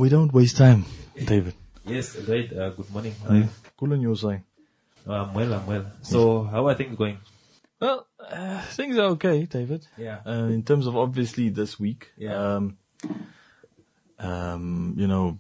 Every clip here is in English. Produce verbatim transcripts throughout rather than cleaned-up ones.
We don't waste time, David. Yes, great. Uh, good morning. Hi. Cool on your side. Uh, I'm well, I'm well. So, how are things going? Well, uh, things are okay, David. Yeah. Uh, in terms of obviously this week. Yeah. Um, um, you know,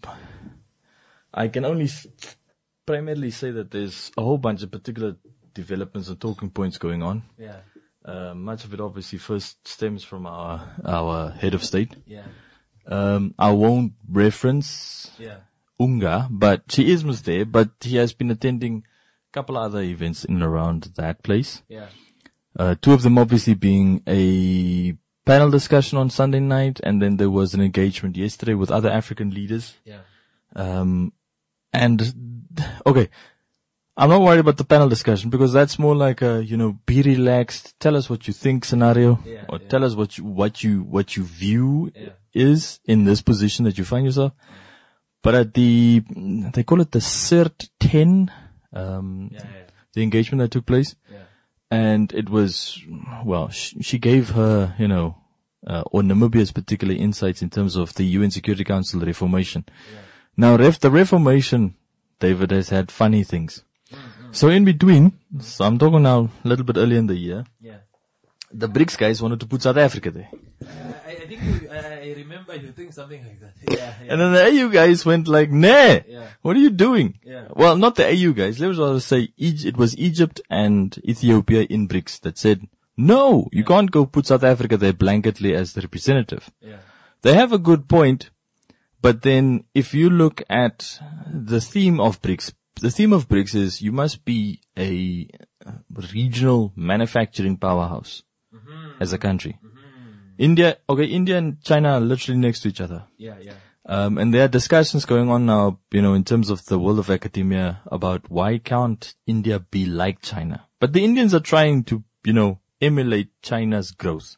I can only s- primarily say that there's a whole bunch of particular developments and talking points going on. Yeah. Uh, much of it obviously first stems from our, our head of state. Yeah. Um, I won't reference Yeah. Unga, but she is was there, but he has been attending a couple of other events in and around that place. Yeah. Uh, two of them obviously being a panel discussion on Sunday night, and then there was an engagement yesterday with other African leaders. Yeah. Um, and, okay, I'm not worried about the panel discussion because that's more like a, you know, be relaxed, tell us what you think scenario, Yeah, or yeah. tell us what you, what you, what you view Yeah. is in this position that you find yourself. But at the, they call it the C E R T ten, um, Yeah. Yeah. the engagement that took place. Yeah. And it was, well, she, she gave her, you know, uh, or Namibia's particular insights in terms of the U N Security Council reformation. Yeah. Now, ref, the reformation, David, has had funny things. Mm-hmm. So in between, so I'm talking now a little bit earlier in the year, Yeah. the BRICS guys wanted to put South Africa there. I, I think you, I, I remember you think something like that. Yeah. Yeah. And then the A U guys went like, nah, Yeah. what are you doing? Yeah. Well, not the A U guys. Let us say Egy- it was Egypt and Ethiopia in BRICS that said, no, you can't go put South Africa there blanketly as the representative. Yeah. They have a good point, but then if you look at the theme of BRICS, the theme of BRICS is you must be a regional manufacturing powerhouse as a country. India, okay, India and China are literally next to each other. Yeah. Yeah. Um, and there are discussions going on now, you know, in terms of the world of academia about why can't India be like China? But the Indians are trying to, you know, emulate China's growth.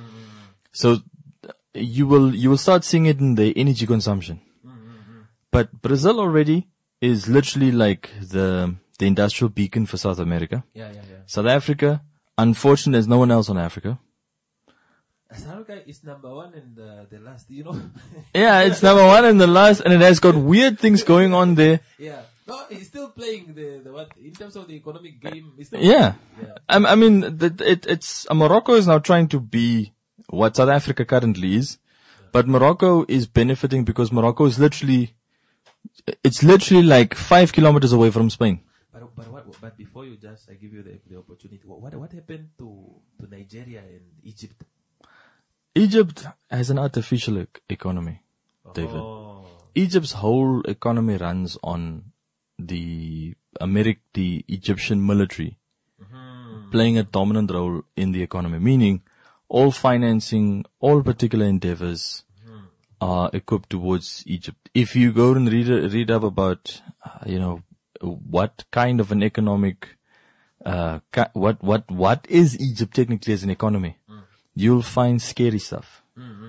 So uh, you will, you will start seeing it in the energy consumption. But Brazil already is literally like the, the industrial beacon for South America. Yeah. Yeah. Yeah. South Africa, unfortunately, there's no one else on Africa. South Africa is number one in the, the last, you know. Yeah, it's number one in the last, and it has got weird things going on there. Yeah. No, he's still playing the, the what, in terms of the economic game. He's still Yeah. Yeah. I, I mean, the, it, it's, uh, Morocco is now trying to be what South Africa currently is, but Morocco is benefiting because Morocco is literally, it's literally like five kilometers away from Spain. But, but what, but before you just, I give you the, the opportunity. What, what, what happened to, to Nigeria and Egypt? Egypt has an artificial ec- economy, David. Oh. Egypt's whole economy runs on the American, the Egyptian military playing a dominant role in the economy, meaning all financing, all particular endeavors are equipped towards Egypt. If you go and read, read up about, uh, you know, what kind of an economic, uh, ca- what, what, what is Egypt technically as an economy? You'll find scary stuff.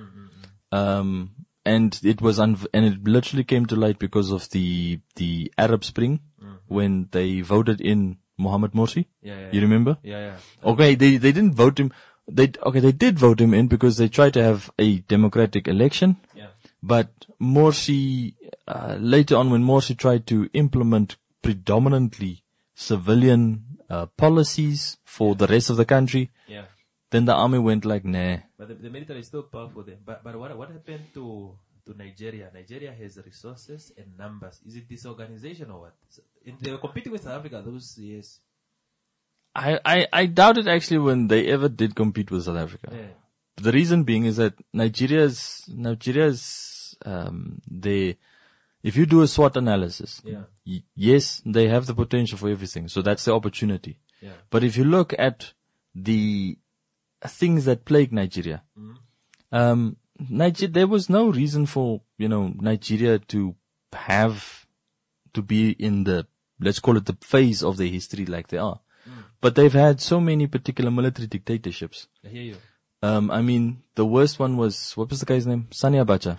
Um, and it was, un- and it literally came to light because of the, the Arab Spring when they voted in Mohammed Morsi. Yeah, yeah, You remember? Yeah, yeah. Okay, they, they didn't vote him. They, okay, they did vote him in because they tried to have a democratic election. Yeah. But Morsi, uh, later on when Morsi tried to implement predominantly civilian, uh, policies for the rest of the country, Yeah. then the army went like, nah. But the, the military is still powerful there. But, but what, what happened to, to Nigeria? Nigeria has resources and numbers. Is it disorganization or what? In, they were competing with South Africa those years. I, I, I doubt it actually when they ever did compete with South Africa. Yeah. The reason being is that Nigeria's, Nigeria's, um, they, if you do a SWOT analysis, Yeah. y- yes, they have the potential for everything. So that's the opportunity. Yeah. But if you look at the things that plague Nigeria, um, Niger- there was no reason for, you know, Nigeria to have, to be in the, let's call it the phase of their history like they are. But they've had so many particular military dictatorships. I hear you. Um, I mean, the worst one was, what was the guy's name? Sani Abacha.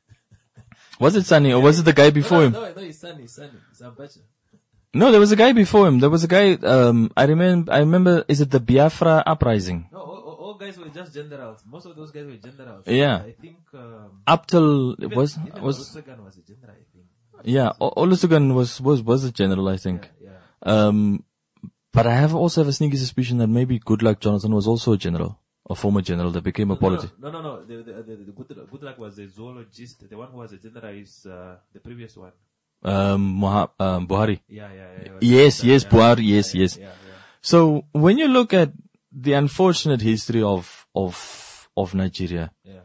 Was it Sani or was it the guy before no, him? No, no, it's Sunny, Sunny. It's Abacha. No, there was a guy before him. There was a guy, um, I remember, I remember, is it the Biafra uprising? No, all, all guys were just generals. Most of those guys were generals. Yeah. I think um, Up till it even, was even was Olusegun was a general. I think. yeah. O- Olusegun was was was a general, I think. Yeah. yeah. Um, but I have also have a sneaky suspicion that maybe Goodluck Jonathan was also a general, a former general that became a No, politician. no, no, no. The, the, the, the good, good luck was a zoologist. The one who was a general is uh, the previous one. Um, Moha- um, Buhari. Yeah, yeah, yeah. Yes, yes, yeah, Buhari. Yes, yeah, yes. Yeah, yeah. So when you look at the unfortunate history of of of Nigeria, yeah.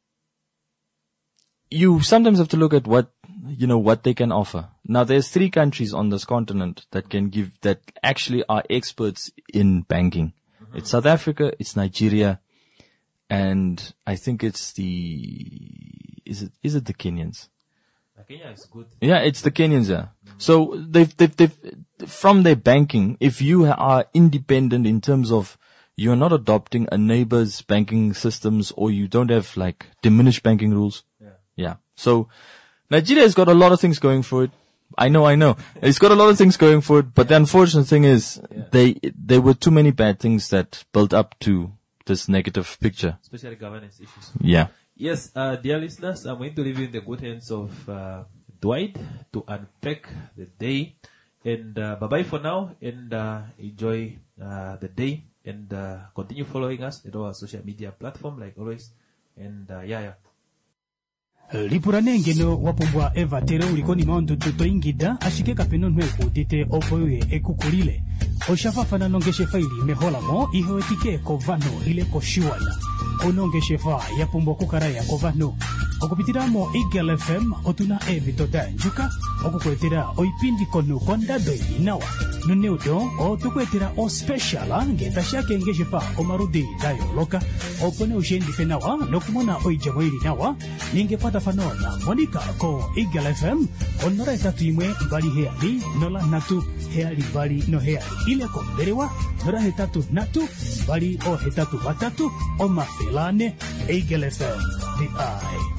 you sometimes have to look at what you know what they can offer. Now, there's three countries on this continent that can give that actually are experts in banking. Mm-hmm. It's South Africa, it's Nigeria, and I think it's the is it is it the Kenyans? Kenya is good. Yeah, it's the Kenyans, yeah. So they've, they've, they've, from their banking, if you are independent in terms of you're not adopting a neighbor's banking systems or you don't have like diminished banking rules. Yeah. Yeah. So Nigeria has got a lot of things going for it. I know, I know. It's got a lot of things going for it, but the unfortunate thing is Yeah. they, there were too many bad things that built up to this negative picture. Especially governance issues. Yeah. Yes, uh, dear listeners, I'm going to leave you in the good hands of uh, Dwight to unpack the day. And uh, bye-bye for now, and uh, enjoy uh, the day, and uh, continue following us at our social media platform, like always. And uh, yeah, yeah. Lipurane ngeno wapumbwa eva tere ulikoni maondo tuto ingida ashike kapeno nweku tite opoye ekukulile. Oshafafana nongeshe faili mehola mo iho etike kovano ile koshiwana. Onongeshe fa yapumbwa kukaraya kovano. Okupitiramo Eagle F M otuna evito danjuka. Okukwetera oipindi konu konda doi nawa. Nuneudo o tukwetera o special ngeta shake ngeshe fa omarudi dayo loka. Opone ushendi fenawa nokumona oijamoiri nawa. Ningepata fanona Monica ko Eagle F M onora etatu imwe bali heali nola natu heali bali no heali ile ko berewa nora hetatu natu bali o hetatu batatu o mafelane Eagle F M the eye.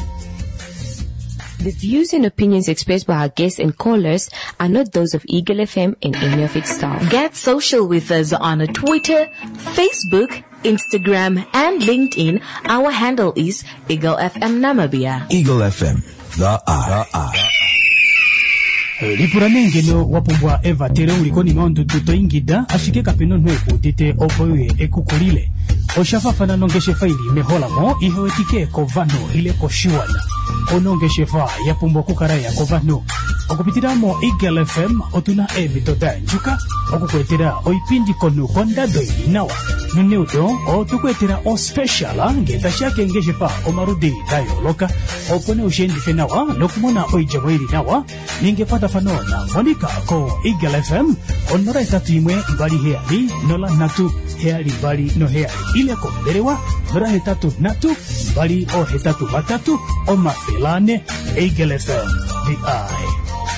The views and opinions expressed by our guests and callers are not those of Eagle F M and any of its staff. Get social with us on Twitter, Facebook, Instagram, and LinkedIn. Our handle is Eagle F M Namibia. Eagle F M, the eye. The eye. Lipurane ngeno wapumbwa eva tere ulikoni maondo tuto ingida ashike kapeno nweku tite opoye ekukulile. Oshafafana nongeshe faili mehola mo iho etike kovano ile koshiwana. Onongeshe fa yapumbwa kukaraya kovano. Okupitiramo Eagle F M otuna evito danjuka. Okukwetera oipindi konu konda doi nawa. Nuneudo o tukwetera o special ngeta shake ngeshe fa omarudi dayo loka. Opone ushendi fenawa nokumona oijamoiri nawa. Ningepata fanona Monica ko Eagle F M onora etatu imwe bali heali nola natu heali bali no heali ile ko berewa nora hetatu natu bali o hetatu batatu o mafelane Eagle F M the eye.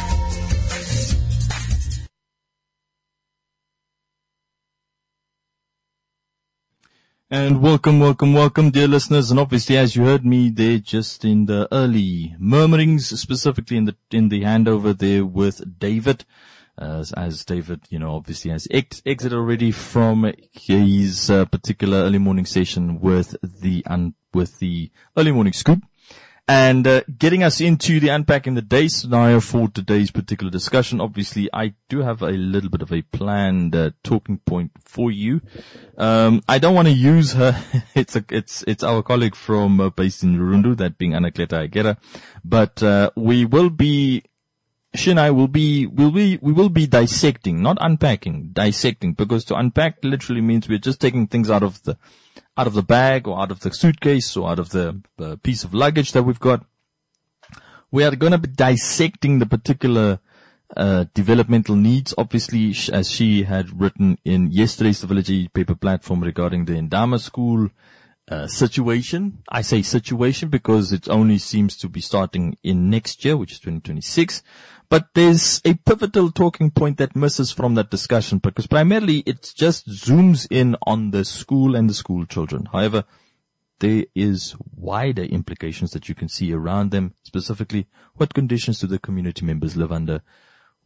And welcome, welcome, welcome, dear listeners. And obviously, as you heard me there just in the early murmurings, specifically in the, in the handover there with David, uh, as David, you know, obviously has ex- exited already from his uh, particular early morning session with the, un- with the early morning scoop. And uh, getting us into the unpacking the day scenario for today's particular discussion. Obviously, I do have a little bit of a planned uh, talking point for you. Um, I don't want to use her. it's a, it's it's our colleague from uh, based in Rurundu, that being Anakleta Agera. But uh, we will be, she and I will be, will be, we will be dissecting, not unpacking, dissecting, because to unpack literally means we're just taking things out of the out of the bag or out of the suitcase or out of the uh, piece of luggage that we've got. We are going to be dissecting the particular uh, developmental needs, obviously, sh- as she had written in yesterday's The Village paper platform regarding the Ndama school uh, situation. I say situation because it only seems to be starting in next year, which is twenty twenty-six. But there's a pivotal talking point that misses from that discussion because primarily it just zooms in on the school and the school children. However, there is wider implications that you can see around them, specifically what conditions do the community members live under,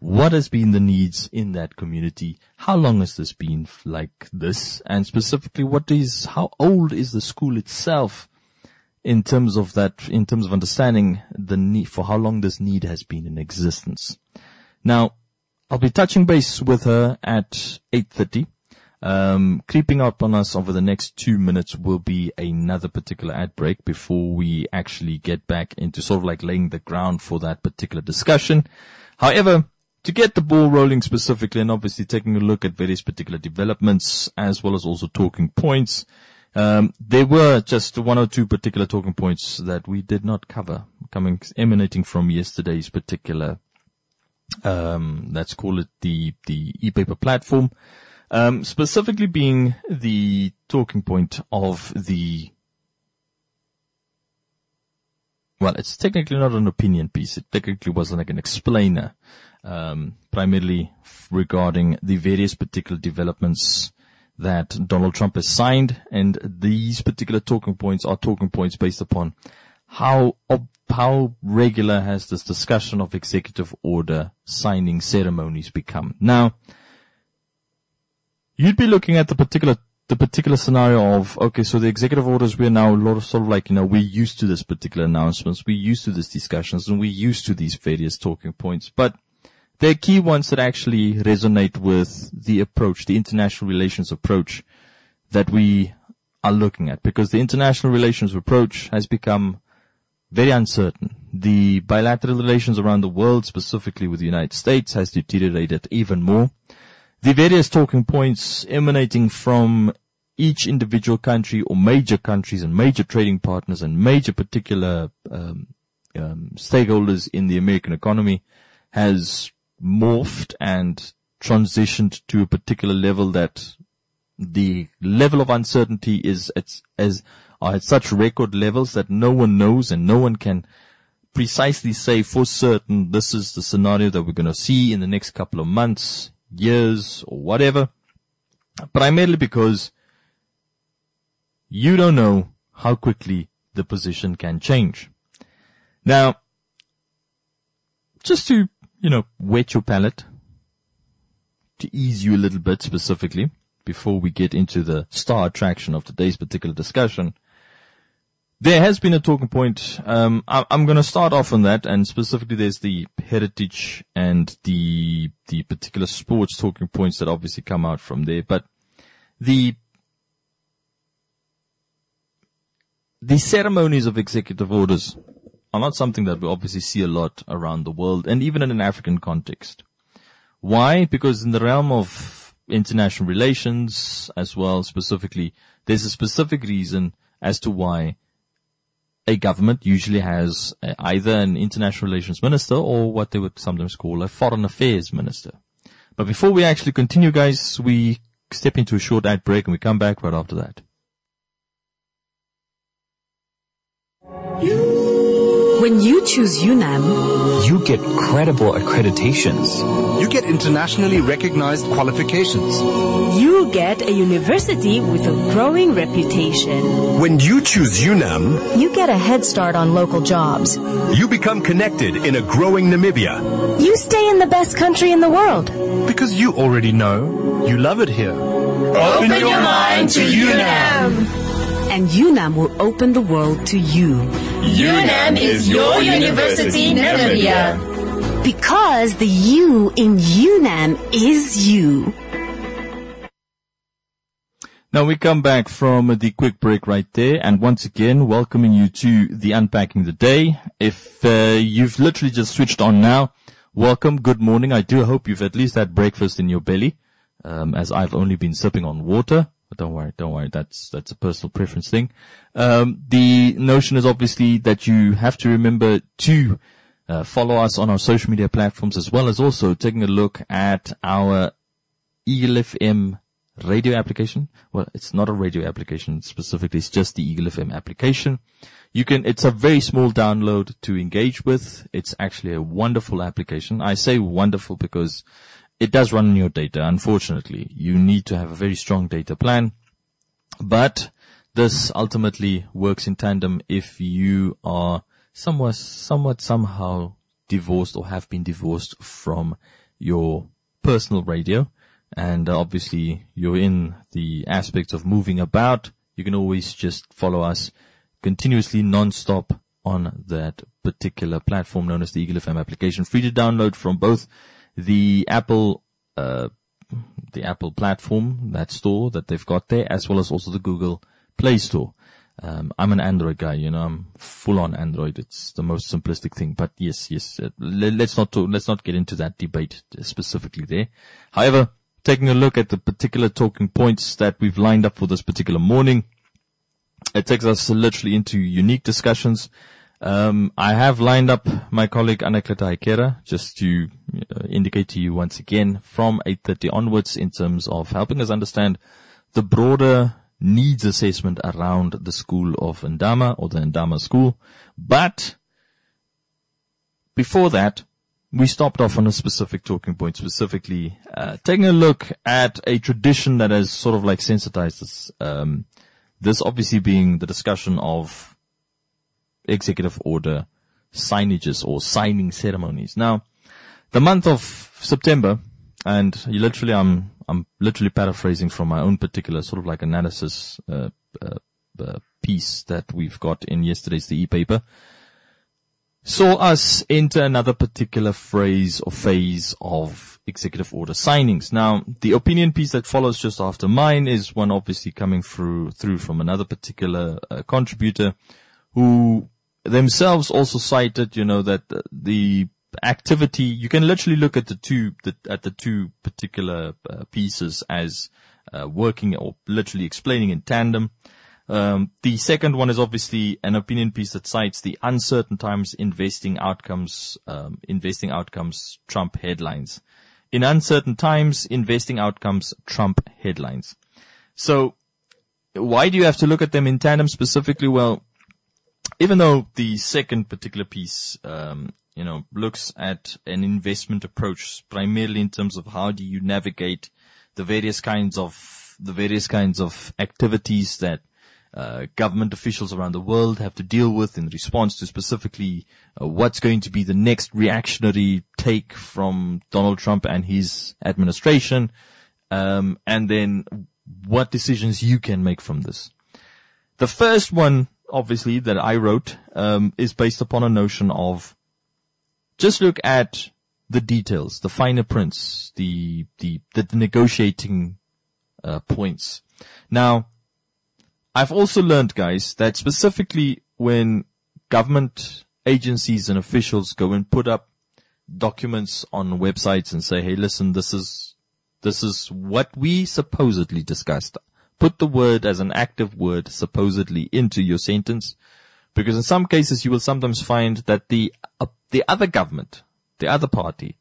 what has been the needs in that community? How long has this been like this? And specifically, what is, how old is the school itself in terms of that, in terms of understanding the need, for how long this need has been in existence? Now, I'll be touching base with her at eight thirty. Um, creeping up on us over the next two minutes will be another particular ad break before we actually get back into sort of like laying the ground for that particular discussion. However, to get the ball rolling specifically and obviously taking a look at various particular developments as well as also talking points, um, there were just one or two particular talking points that we did not cover, coming, emanating from yesterday's particular, um, let's call it the, the e-paper platform. Um, specifically being the talking point of the, well, it's technically not an opinion piece. It technically was like an explainer, um, primarily f- regarding the various particular developments that Donald Trump has signed. And these particular talking points are talking points based upon how, ob- how regular has this discussion of executive order signing ceremonies become. Now, you'd be looking at the particular, the particular scenario of, okay, so the executive orders, we're now a lot of sort of like, you know, we're used to this particular announcements, we're used to these discussions, and we're used to these various talking points. But there are key ones that actually resonate with the approach, the international relations approach that we are looking at, because the international relations approach has become very uncertain. The bilateral relations around the world, specifically with the United States, has deteriorated even more. The various talking points emanating from each individual country or major countries and major trading partners and major particular um, um, stakeholders in the American economy has morphed and transitioned to a particular level that the level of uncertainty is at, as, are at such record levels that no one knows and no one can precisely say for certain this is the scenario that we're going to see in the next couple of months, years, or whatever, primarily because you don't know how quickly the position can change. Now, just to, you know, wet your palate, to ease you a little bit specifically, before we get into the star attraction of today's particular discussion, there has been a talking point. Um, I, I'm going to start off on that, and specifically there's the heritage and the the particular sports talking points that obviously come out from there. But the the ceremonies of executive orders are not something that we obviously see a lot around the world, and even in an African context. Why? Because in the realm of international relations as well, specifically, there's a specific reason as to why a government usually has either an international relations minister or what they would sometimes call a foreign affairs minister. But before we actually continue, guys, we step into a short ad break and we come back right after that. When you choose UNAM, You get credible accreditations. You get internationally recognized qualifications. You get a university with a growing reputation. When you choose UNAM, You get a head start on local jobs. you become connected in a growing Namibia. You stay in the best country in the world. Because you already know you love it here. Open your mind to UNAM. and UNAM will open the world to you. UNAM is your university, Namibia. Because the U in UNAM is you. Now we come back from the quick break right there, and once again welcoming you to the Unpacking the Day. If uh, you've literally just switched on now, welcome, good morning. I do hope you've at least had breakfast in your belly, um, as I've only been sipping on water. But don't worry, don't worry, that's that's a personal preference thing. Um, the notion is obviously that you have to remember to uh, follow us on our social media platforms, as well as also taking a look at our Eagle F M radio application. Well, it's not a radio application specifically, it's just the Eagle F M application. You can, it's a very small download to engage with. It's actually a wonderful application. I say wonderful because it does run on your data. Unfortunately, you need to have a very strong data plan, but this ultimately works in tandem if you are somewhat, somewhat somehow divorced or have been divorced from your personal radio. And uh, obviously you're in the aspect of moving about. You can always just follow us continuously non-stop on that particular platform known as the Eagle F M application. Free to download from both the Apple, uh, the Apple platform, that store that they've got there, as well as also the Google Play Store. Um, I'm an Android guy, you know, I'm full on Android. It's the most simplistic thing, but yes, yes, uh, let's not talk, let's not get into that debate specifically there. However, taking a look at the particular talking points that we've lined up for this particular morning, it takes us literally into unique discussions. Um, I have lined up my colleague Anakleta Ikera just to uh, indicate to you once again from eight thirty onwards in terms of helping us understand the broader needs assessment around the school of Ndama or the Ndama school. But before that, we stopped off on a specific talking point, specifically uh, taking a look at a tradition that has sort of like sensitized us. Um, this obviously being the discussion of executive order signages or signing ceremonies. Now, the month of September, and you literally, I'm, I'm literally paraphrasing from my own particular sort of like analysis, uh, uh, uh piece that we've got in yesterday's The E-Paper, saw us enter another particular phrase or phase of executive order signings. Now, the opinion piece that follows just after mine is one obviously coming through, through from another particular uh, contributor who themselves also cited, you know, that the, the activity, you can literally look at the two, the, at the two particular uh, pieces as uh, working or literally explaining in tandem. Um, the second one is obviously an opinion piece that cites the uncertain times investing outcomes, um, investing outcomes trump headlines. In uncertain times, investing outcomes trump headlines. So why do you have to look at them in tandem specifically? Well, even though the second particular piece, um, you know, looks at an investment approach primarily in terms of how do you navigate the various kinds of, the various kinds of activities that Uh, government officials around the world have to deal with in response to specifically uh, what's going to be the next reactionary take from Donald Trump and his administration, um, and then what decisions you can make from this. The first one, obviously, that I wrote um, is based upon a notion of just look at the details, the finer prints, the the, the negotiating uh, points. Now, I've also learned, guys, that specifically when government agencies and officials go and put up documents on websites and say, hey, listen, this is, this is what we supposedly discussed. Put the word as an active word supposedly into your sentence, because in some cases you will sometimes find that the, uh, the other government, the other party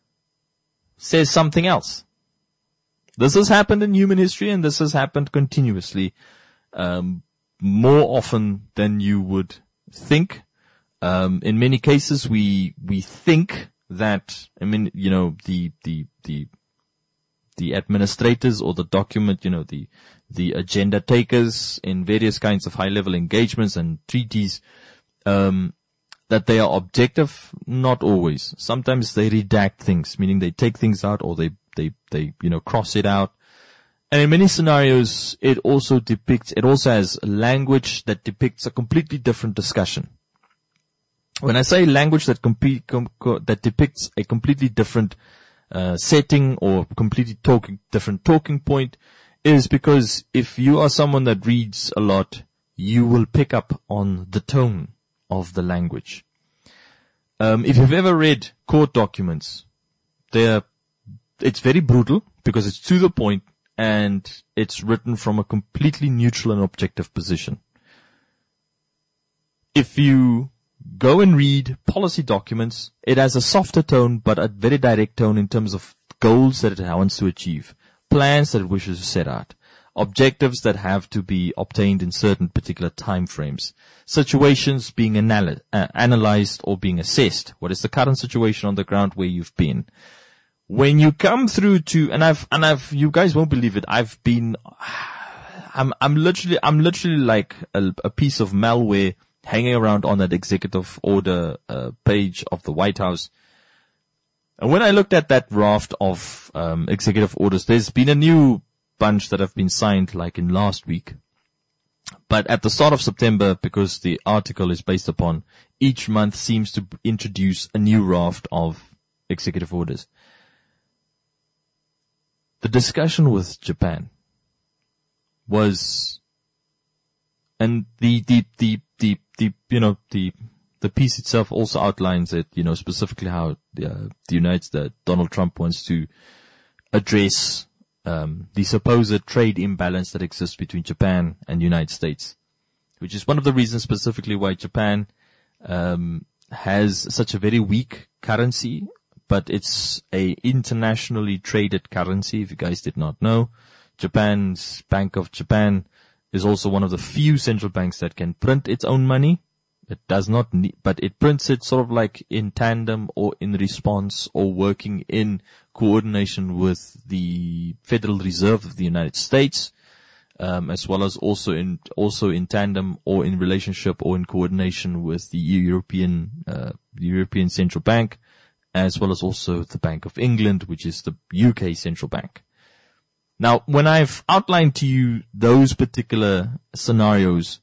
says something else. This has happened in human history and this has happened continuously. Um, more often than you would think. Um, in many cases, we, we think that, I mean, you know, the, the, the, the administrators or the document, you know, the, the agenda takers in various kinds of high level engagements and treaties, um, that they are objective. Not always. Sometimes they redact things, meaning they take things out or they, they, they, you know, cross it out. And in many scenarios, it also depicts, it also has language that depicts a completely different discussion. When I say language that compete, com, co, that depicts a completely different, uh, setting or completely talking, different talking point, is because if you are someone that reads a lot, you will pick up on the tone of the language. Um, if you've ever read court documents, they're, it's very brutal because it's to the point. And it's written from a completely neutral and objective position. If you go and read policy documents, it has a softer tone, but a very direct tone in terms of goals that it wants to achieve, plans that it wishes to set out, objectives that have to be obtained in certain particular time frames, situations being anal- uh, analyzed or being assessed. What is the current situation on the ground where you've been? When you come through to, and I've, and I've, you guys won't believe it, I've been, I'm, I'm literally, I'm literally like a, a piece of malware hanging around on that executive order, uh, page of the White House, And when I looked at that raft of um, executive orders, there's been a new bunch that have been signed like in last week. But at the start of September, because the article is based upon each month seems to introduce a new raft of executive orders. The discussion with Japan was, and the, the, the, the, the, you know, the, the piece itself also outlines it, you know, specifically how the, uh, the United States, Donald Trump wants to address, um, the supposed trade imbalance that exists between Japan and the United States, which is one of the reasons specifically why Japan, um, has such a very weak currency, but it's a internationally traded currency. If you guys did not know, Japan's Bank of Japan is also one of the few central banks that can print its own money. It does not need, but it prints it sort of like in tandem or in response or working in coordination with the Federal Reserve of the United States, um, as well as also in, also in tandem or in relationship or in coordination with the European, uh, European Central Bank, as well as also the Bank of England, which is the U K Central Bank. Now, when I've outlined to you those particular scenarios,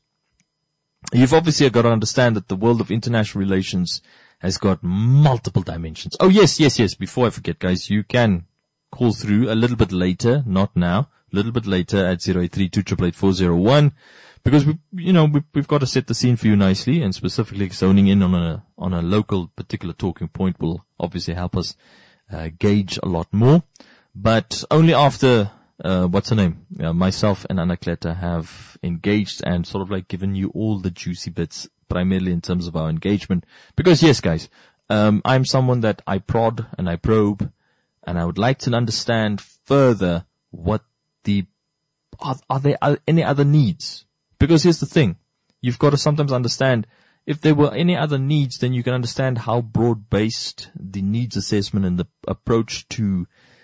you've obviously got to understand that the world of international relations has got multiple dimensions. Oh, yes, yes, yes. Before I forget, guys, you can call through a little bit later, not now, a little bit later at zero eight three two eight eight four zero one, because we, you know, we, we've got to set the scene for you nicely, and specifically zoning in on a, on a local particular talking point will obviously help us, uh, gauge a lot more, but only after Uh, what's her name? Uh, myself and Anna Kletta have engaged and sort of like given you all the juicy bits, primarily in terms of our engagement. Because yes, guys, um, I'm someone that I prod and I probe, and I would like to understand further what the, are, are there any other needs? Because here's the thing. You've got to sometimes understand, if there were any other needs, then you can understand how broad-based the needs assessment and the approach to,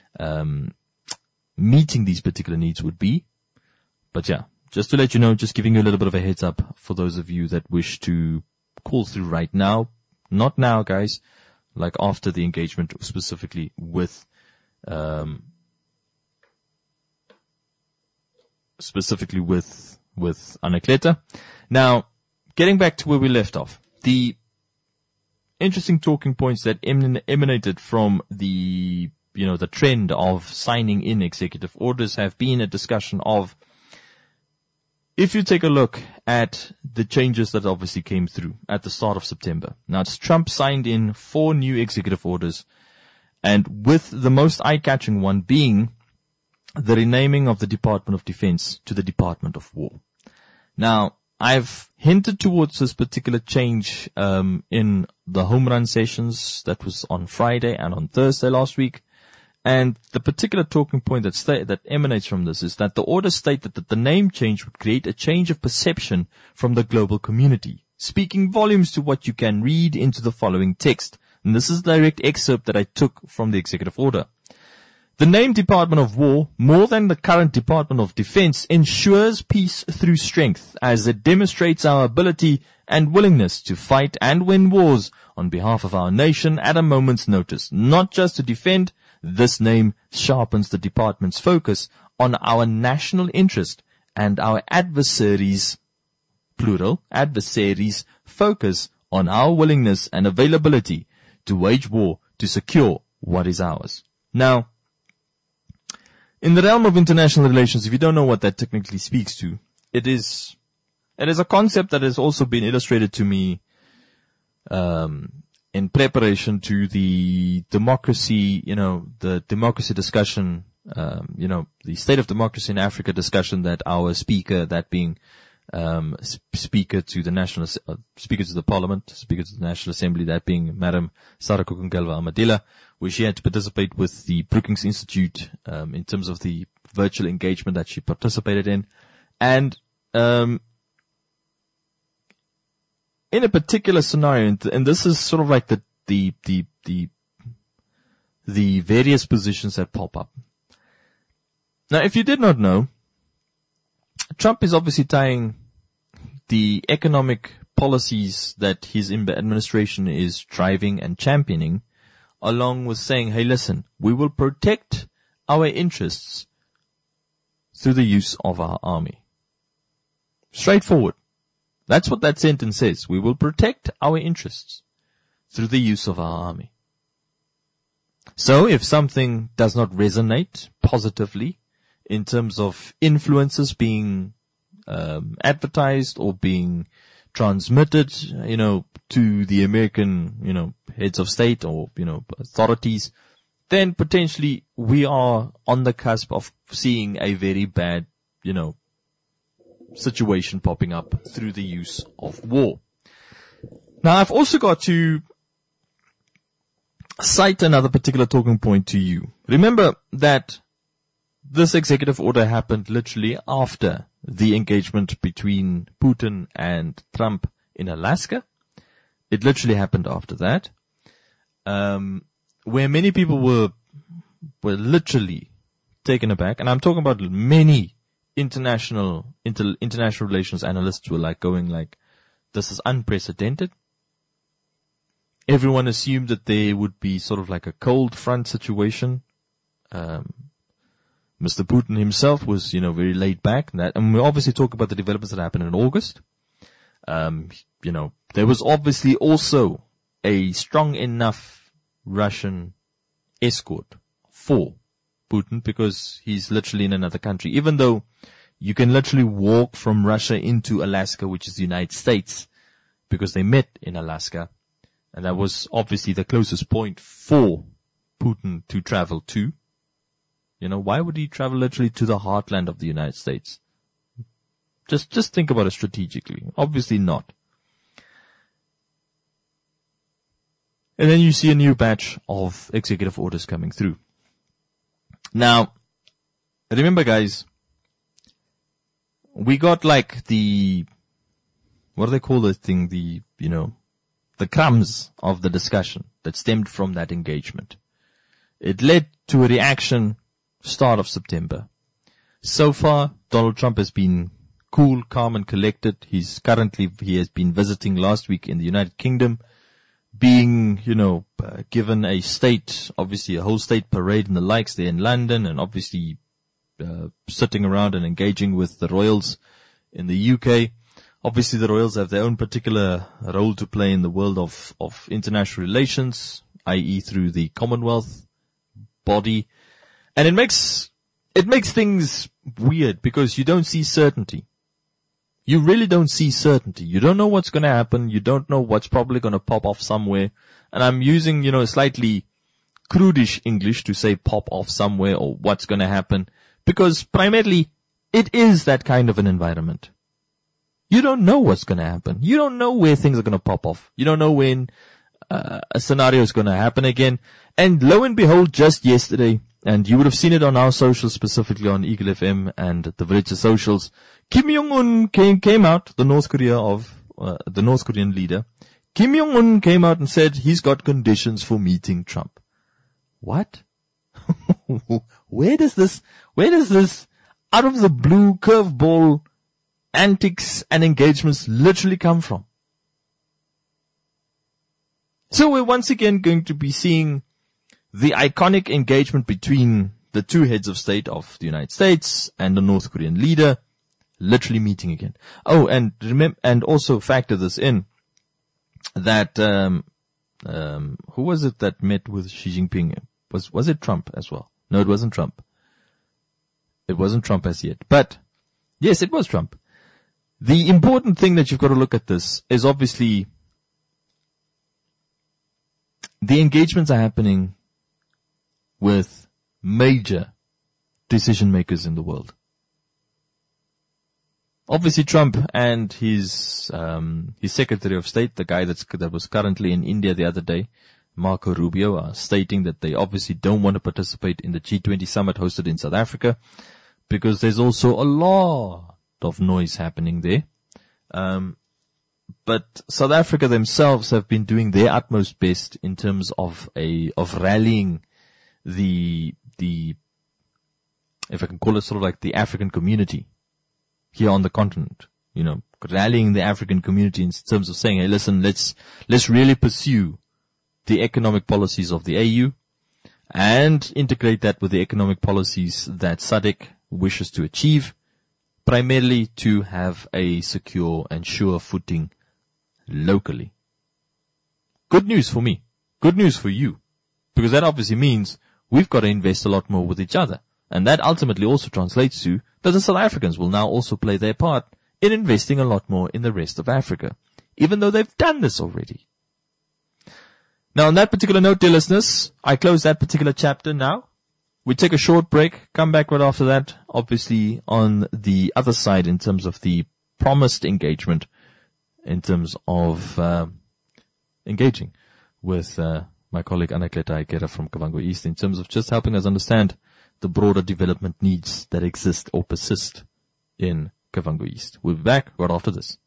um, meeting these particular needs would be. But yeah, just to let you know, just giving you a little bit of a heads up for those of you that wish to call through right now. Not now, guys, like after the engagement specifically with, um, specifically with, with Anna Kletta. Now, getting back to where we left off, the interesting talking points that eman- emanated from the you know, the trend of signing in executive orders have been a discussion of, if you take a look at the changes that obviously came through at the start of September. Now, it's Trump signed in four new executive orders, and with the most eye-catching one being the renaming of the Department of Defense to the Department of War. Now, I've hinted towards this particular change um, in the home run sessions that was on Friday and on Thursday last week. And the particular talking point that sta- that emanates from this is that the order stated that the name change would create a change of perception from the global community, speaking volumes to what you can read into the following text. And this is a direct excerpt that I took from the executive order. The name Department of War, more than the current Department of Defense, ensures peace through strength, as it demonstrates our ability and willingness to fight and win wars on behalf of our nation at a moment's notice, not just to defend. This name sharpens the department's focus on our national interest and our adversaries, plural, adversaries' focus on our willingness and availability to wage war to secure what is ours. Now, in the realm of international relations, if you don't know what that technically speaks to, it is, it is a concept that has also been illustrated to me, um, in preparation to the democracy, you know, the democracy discussion, um, you know, the state of democracy in Africa discussion that our speaker, that being, um, speaker to the national, uh, speaker to the parliament, speaker to the National Assembly, that being Madam Sarah Kukungalwa-Amadila, where she had to participate with the Brookings Institute, um, in terms of the virtual engagement that she participated in. And, um, in a particular scenario, and this is sort of like the, the, the, the, the various positions that pop up. Now, if you did not know, Trump is obviously tying the economic policies that his administration is driving and championing along with saying, hey, listen, we will protect our interests through the use of our army. Straightforward. That's what that sentence says. We will protect our interests through the use of our army. So if something does not resonate positively in terms of influences being um, advertised or being transmitted, you know, to the American, you know, heads of state or, you know, authorities, then potentially we are on the cusp of seeing a very bad, you know, situation popping up through the use of war. Now, I've also got to cite another particular talking point to you. Remember that this executive order happened literally after the engagement between Putin and Trump in Alaska. It literally happened after that, um, where many people were were literally taken aback. And I'm talking about many international inter, international relations analysts were like going like, this is unprecedented. Everyone assumed that there would be sort of like a cold front situation. Um, Mister Putin himself was, you know, very laid back. And, that, and we obviously talk about the developments that happened in August. Um, you know, there was obviously also a strong enough Russian escort for Putin because he's literally in another country. Even though you can literally walk from Russia into Alaska, which is the United States, because they met in Alaska. And that was obviously the closest point for Putin to travel to. You know, why would he travel literally to the heartland of the United States? Just, just think about it strategically. Obviously not. And then you see a new batch of executive orders coming through. Now, remember guys, we got like the, what do they call this thing? The, you know, the crumbs of the discussion that stemmed from that engagement. It led to a reaction start of September. So far, Donald Trump has been cool, calm, and collected. He's currently, he has been visiting last week in the United Kingdom, being, you know, uh, given a state, obviously a whole state parade and the likes there in London, and obviously uh, sitting around and engaging with the royals in the U K. Obviously the royals have their own particular role to play in the world of, of international relations, that is through the Commonwealth body. And it makes, it makes things weird because you don't see certainty. You really don't see certainty. You don't know what's going to happen. You don't know what's probably going to pop off somewhere. And I'm using, you know, slightly crudish English to say pop off somewhere or what's going to happen, because primarily it is that kind of an environment. You don't know what's going to happen. You don't know where things are going to pop off. You don't know when uh, a scenario is going to happen again. And lo and behold, just yesterday, and you would have seen it on our socials, specifically on Eagle F M and the Villager socials, Kim Jong-un came, came out, the North Korea of, uh, the North Korean leader. Kim Jong-un came out and said he's got conditions for meeting Trump. What? Where does this, where does this out of the blue curveball antics and engagements literally come from? So we're once again going to be seeing the iconic engagement between the two heads of state of the United States and the North Korean leader literally meeting again. Oh, and remember, and also factor this in that, um, um, who was it that met with Xi Jinping? Was, was it Trump as well? No, it wasn't Trump. It wasn't Trump as yet, but yes, it was Trump. The important thing that you've got to look at this is obviously the engagements are happening with major decision makers in the world. Obviously Trump and his, um, his Secretary of State, the guy that's, that was currently in India the other day, Marco Rubio, are stating that they obviously don't want to participate in the G twenty summit hosted in South Africa because there's also a lot of noise happening there. Um, but South Africa themselves have been doing their utmost best in terms of a, of rallying the, the, if I can call it sort of like the African community here on the continent, you know, rallying the African community in terms of saying, hey, listen, let's, let's really pursue the economic policies of the A U and integrate that with the economic policies that S A D C wishes to achieve, primarily to have a secure and sure footing locally. Good news for me. Good news for you. Because that obviously means we've got to invest a lot more with each other. And that ultimately also translates to that the South Africans will now also play their part in investing a lot more in the rest of Africa, even though they've done this already. Now, on that particular note, dear listeners, I close that particular chapter now. We take a short break, come back right after that, obviously on the other side in terms of the promised engagement, in terms of uh, engaging with uh, my colleague Anakleta Ikera from Kavango East in terms of just helping us understand the broader development needs that exist or persist in Kavango East. We'll be back right after this.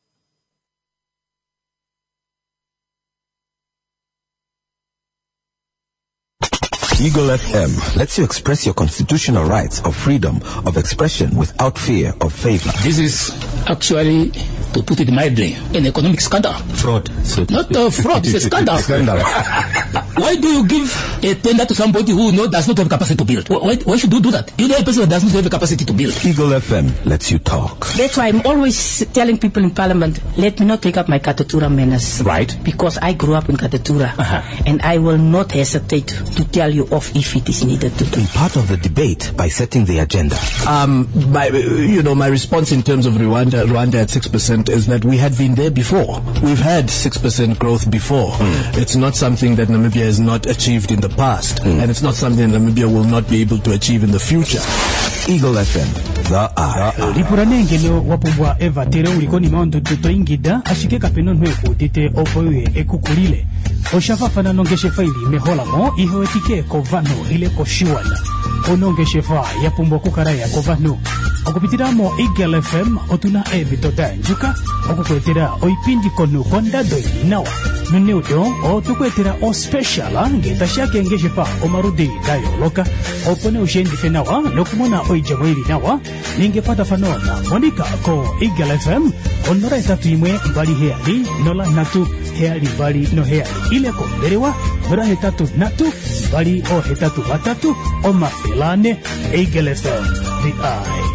Eagle F M lets you express your constitutional rights of freedom of expression without fear of favor. This is actually, to put it mildly, an economic scandal. Fraud. So Not a fraud, it's a scandal. Scandal. Why do you give a tender to somebody who no, does not have capacity to build? Why, why should you do that? You know a person that does not have the capacity to build. Eagle F M lets you talk. That's why I'm always telling people in Parliament, let me not take up my Katatura manners. Right. Because I grew up in Katatura. Uh-huh. And I will not hesitate to tell you off if it is needed to do. Be part of the debate by setting the agenda. Um, my, you know, my response in terms of Rwanda, Rwanda at six percent is that we had been there before. We've had six percent growth before. Mm. It's not something that Namibia has not achieved in the past. Mm. And it's not something that Namibia will not be able to achieve in the future. Eagle F M, the eye. Lipuranengelo wapubwa eva tere ulikoni maondo tuto ingida ashike kapeno nweku dite opoye ekukulile. Oshafa fana nongeshe faili mehola mo iho etike kovano ile koshiwala. Onongeshe fa ya pumbo kukaraya kovano. Okupitiramo Eagle F M otuna evi tota njuka. Okukwetera oipindi konu konda doi nawa. Nuneudo o tukwetera o special ngeta shake ngeshe fa omarudi dayo loka. Opone ushendi fenawa lokumona oijamwili nawa. Ningepata fanona Monica ko Eagle F M onora etatu imwe mbali heali nola natu heali mbali no heali ile ko berewa nora hetatu natu mbali o hetatu watatu o mafilane Eagle F M the eye.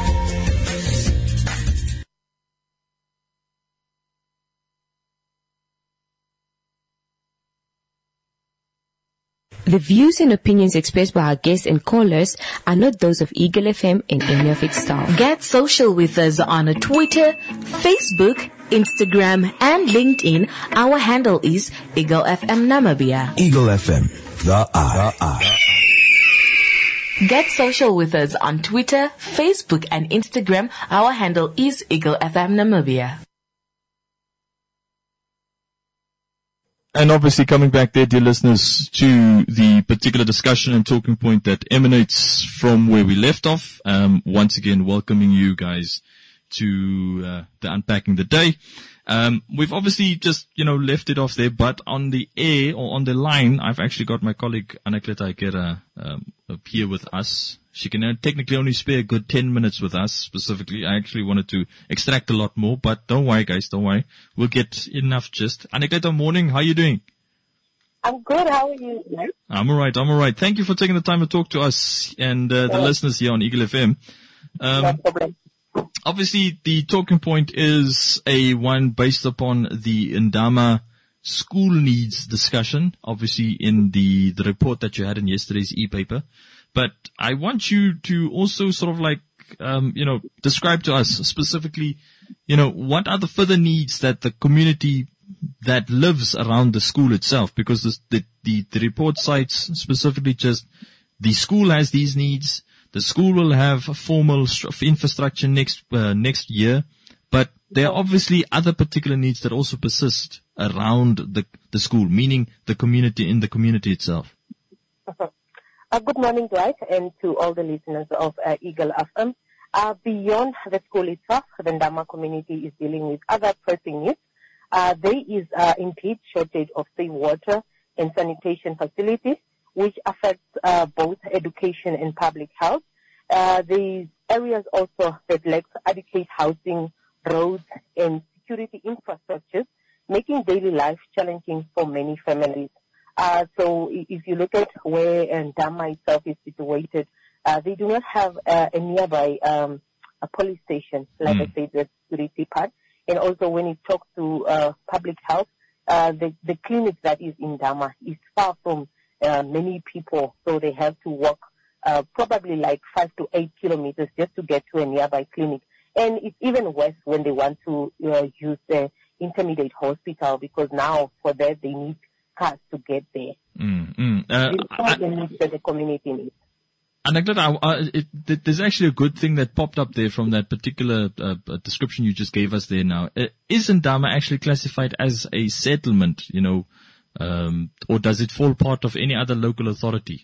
The views and opinions expressed by our guests and callers are not those of Eagle F M and any of its staff. Get social with us on Twitter, Facebook, Instagram, and LinkedIn. Our handle is Eagle F M Namibia. Eagle F M, the eye. The eye. Get social with us on Twitter, Facebook, and Instagram. Our handle is Eagle F M Namibia. And obviously coming back there, dear listeners, to the particular discussion and talking point that emanates from where we left off. Um, once again, welcoming you guys to uh, the Unpacking the Day. Um, we've obviously just, you know, left it off there, but on the air or on the line, I've actually got my colleague Anakleta Ikera um, up here with us. She can uh, technically only spare a good ten minutes with us specifically. I actually wanted to extract a lot more, but don't worry, guys, don't worry. We'll get enough gist. Anakleta, morning. How are you doing? I'm good. How are you, man? I'm all right. I'm all right. Thank you for taking the time to talk to us and uh, the yeah. listeners here on Eagle F M. Um, no problem. Obviously, the talking point is a one based upon the Ndama school needs discussion, obviously in the, the report that you had in yesterday's e-paper. But I want you to also sort of like, um, you know, describe to us specifically, you know, what are the further needs that the community that lives around the school itself? Because this, the, the, the report cites specifically just the school has these needs. The school will have a formal infrastructure next, uh, next year. But there are obviously other particular needs that also persist around the, the school, meaning the community in the community itself. Uh, good morning, Dwight, and to all the listeners of uh, Eagle F M. Uh, beyond the school itself, the Ndama community is dealing with other pressing needs. Uh, there is uh, indeed shortage of safe water and sanitation facilities, which affects uh, both education and public health. Uh, there is areas also that lack adequate housing, roads, and security infrastructures, making daily life challenging for many families. Uh, so if you look at where Ndama itself is situated, uh, they do not have uh, a nearby um, a police station, like mm. I said, the security part. And also when it talks to uh, public health, uh, the, the clinic that is in Ndama is far from uh, many people, so they have to walk uh, probably like five to eight kilometers just to get to a nearby clinic. And it's even worse when they want to uh, use the intermediate hospital, because now for that they need cars to get there. Mm, mm. Uh, it's not the needs that the community needs. And I, uh, it, it, there's actually a good thing that popped up there from that particular uh, description you just gave us there now. Uh, is Ndama actually classified as a settlement, you know, um, or does it fall part of any other local authority?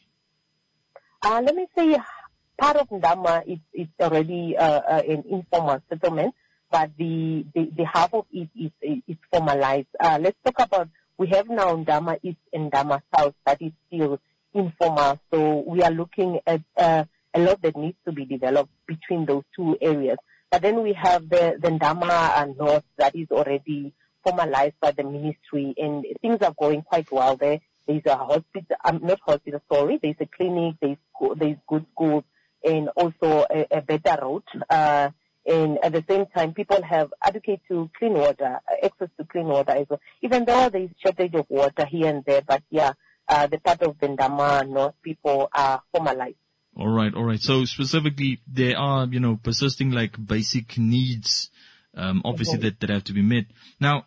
Uh, let me say part of Ndama is, is already uh, uh, an informal settlement, but the, the, the half of it is, is formalized. Uh, let's talk about, we have now Ndama East and Ndama South that is still informal, so we are looking at uh, a lot that needs to be developed between those two areas. But then we have the, the Ndama North that is already formalized by the ministry, and things are going quite well there. There's a hospital, um, not hospital, sorry, there's a clinic, there's, there's good schools, and also a, a better road. Uh, and at the same time, people have adequate to clean water, access to clean water as well, even though there's shortage of water here and there, but yeah, Uh, the part of the Ndama North people are formalized. All right, all right. So specifically, there are, you know, persisting like basic needs, um, obviously mm-hmm. that, that have to be met. Now,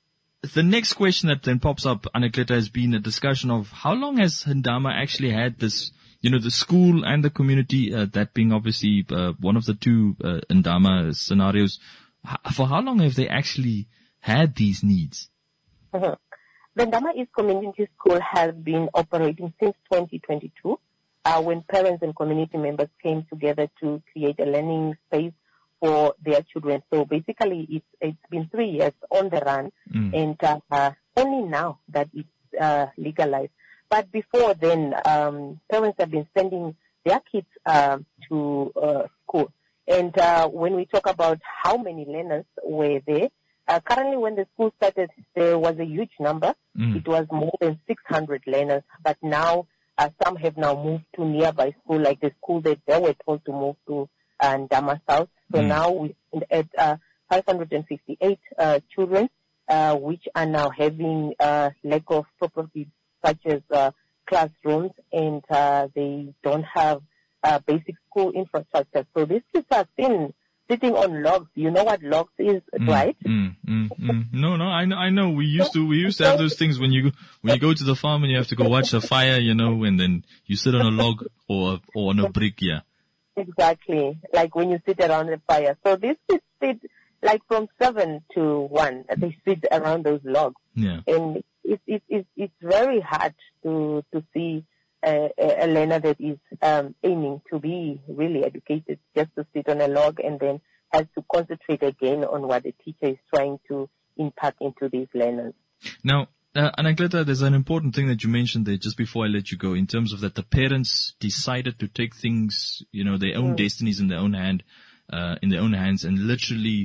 the next question that then pops up, Anacleta, has been a discussion of how long has Ndama actually had this, you know, the school and the community, uh, that being obviously uh, one of the two uh, Ndama scenarios. H- for how long have they actually had these needs? Mm-hmm. The Ndama East Community School has been operating since twenty twenty-two, uh, when parents and community members came together to create a learning space for their children. So basically, it's, it's been three years on the run, mm. and uh, only now that it's uh, legalized. But before then, um, parents have been sending their kids uh, to uh, school. And uh, when we talk about how many learners were there, Uh, currently, when the school started, there was a huge number. Mm. It was more than six hundred learners. But now, uh, some have now moved to nearby school, like the school that they were told to move to uh, Ndama South. So mm. now we at uh, five hundred fifty-eight uh, children, uh, which are now having uh, lack of property such as uh, classrooms, and uh, they don't have uh, basic school infrastructure. So these kids are thin. Sitting on logs, you know what logs is, mm, right? Mm, mm, mm. No, no, I know, I know. We used to, we used to have those things when you when you go to the farm and you have to go watch a fire, you know, and then you sit on a log or or on a brick, yeah. Exactly, like when you sit around the fire. So these kids sit like from seven to one. They sit around those logs, yeah. And it's it, it, it's very hard to to see A, a learner that is um, aiming to be really educated just to sit on a log and then has to concentrate again on what the teacher is trying to impart into these learners. Now, uh, Anacleta, there's an important thing that you mentioned there just before I let you go, in terms of that the parents decided to take things, you know, their own mm. destinies in their own hand, uh, in their own hands, and literally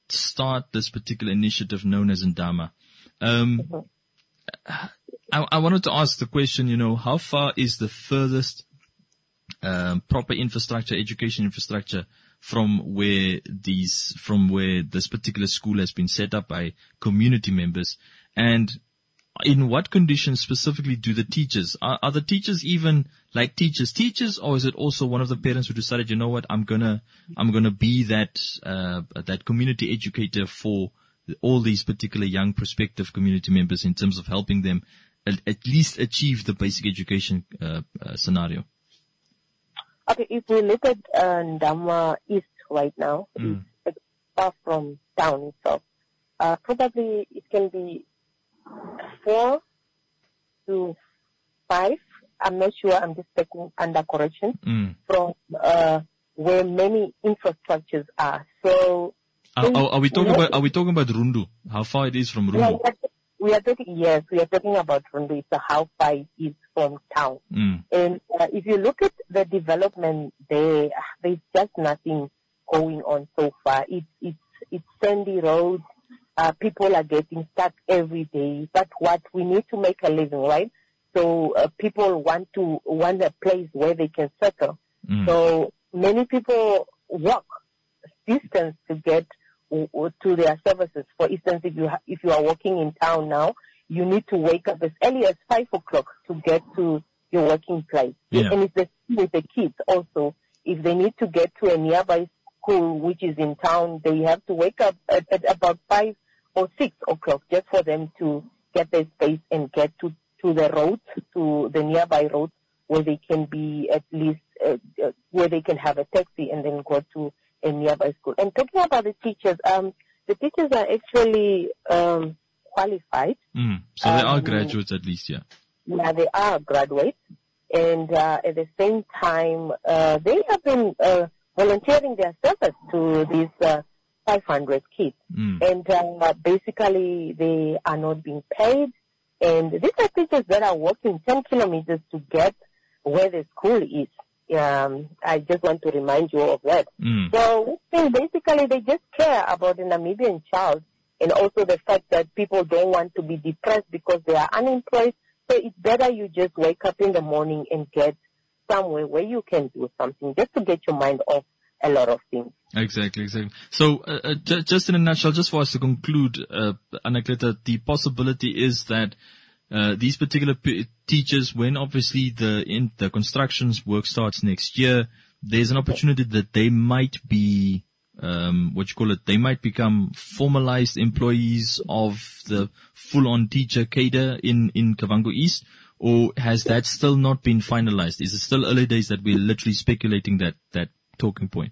start this particular initiative known as Ndama. Um, mm-hmm. I, I wanted to ask the question, you know, how far is the furthest um, proper infrastructure, education infrastructure, from where these, from where this particular school has been set up by community members, and in what conditions specifically do the teachers, are, are the teachers even like teachers, teachers, or is it also one of the parents who decided, you know what, I'm gonna, I'm gonna be that, uh, that community educator for all these particular young prospective community members in terms of helping them at least achieve the basic education uh, uh, scenario? Okay, if we look at uh, Ndama East right now, mm. it's far from town itself. Uh, probably it can be four to five. I'm not sure. I'm just taking under correction mm. from uh, where many infrastructures are. So, uh, are, are we talking about? Are we talking about Rundu? How far it is from Rundu? Yeah, we are talking. Yes, we are talking about Rundu. It's how far it is from town. Mm. And uh, if you look at the development there, there's just nothing going on so far. It's it's it's sandy roads. Uh, people are getting stuck every day. But what we need to make a living, right? so uh, people want to want a place where they can settle. Mm. So many people walk distance to get w- w- to their services. For instance, if you ha- if you are walking in town now, you need to wake up as early as five o'clock to get to your working place. Yeah. And it's the same with the kids also. If they need to get to a nearby school which is in town, they have to wake up at, at about five or six o'clock just for them to get their space and get to, to the roads, to the nearby roads where they can be at least, uh, uh, where they can have a taxi and then go to a nearby school. And talking about the teachers, um, the teachers are actually um, qualified. Mm. So they um, are graduates at least, yeah. Yeah, they are graduates. And uh, at the same time, uh, they have been uh, volunteering their service to these uh, five hundred kids. Mm. And uh, basically, they are not being paid. And these are teachers that are walking ten kilometers to get where the school is. Um, I just want to remind you of that. Mm. So basically, they just care about the Namibian child, and also the fact that people don't want to be depressed because they are unemployed. So it's better you just wake up in the morning and get somewhere where you can do something just to get your mind off a lot of things. Exactly, exactly. So, uh, uh, j- just in a nutshell, just for us to conclude, uh, Anacleta, the possibility is that uh, these particular p- teachers, when obviously the in the constructions work starts next year, there's an opportunity that they might be, um, what you call it, they might become formalized employees of the full-on teacher cadre in, in Kavango East, or has that still not been finalized? Is it still early days that we're literally speculating that, that talking point?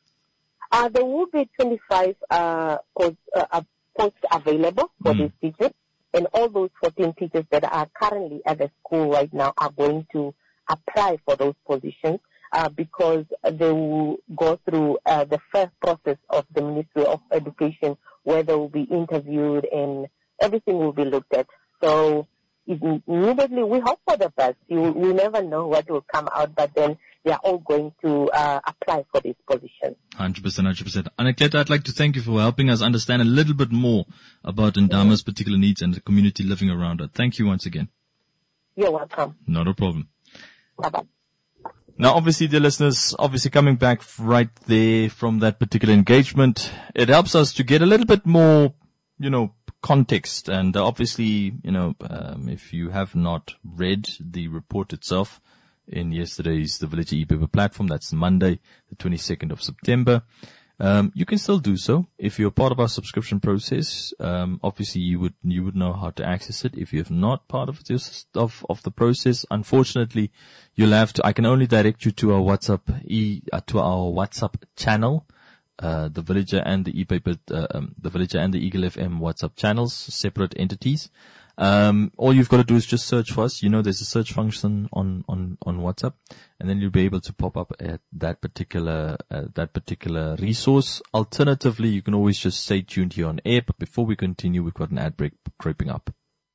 Uh, there will be twenty-five uh, posts, uh, posts available for mm. these teachers, and all those fourteen teachers that are currently at the school right now are going to apply for those positions uh, because they will go through uh, the first process of the Ministry of Education, where they will be interviewed and everything will be looked at. So immediately we hope for the best. You, we never know what will come out, but then they are all going to uh, apply for this position. one hundred percent, one hundred percent. Anacleta, I'd like to thank you for helping us understand a little bit more about Ndama's mm-hmm. particular needs and the community living around her. Thank you once again. You're welcome. Not a problem. Bye-bye. Now, obviously, dear listeners, obviously coming back right there from that particular engagement, it helps us to get a little bit more, you know, context. And uh, obviously, you know, um, if you have not read the report itself in yesterday's The Villager e-paper platform, that's Monday, the twenty-second of September, um, you can still do so. If you're part of our subscription process, um, obviously you would, you would know how to access it. If you're not part of this, of, of the process, unfortunately, you'll have to, I can only direct you to our WhatsApp, e, uh, to our WhatsApp channel. Uh, the Villager and the e-paper, uh, um, the Villager and the Eagle F M WhatsApp channels, separate entities. Um, all you've got to do is just search for us. You know, there's a search function on, on, on WhatsApp, and then you'll be able to pop up at that particular, uh, that particular resource. Alternatively, you can always just stay tuned here on air. But before we continue, we've got an ad break creeping up.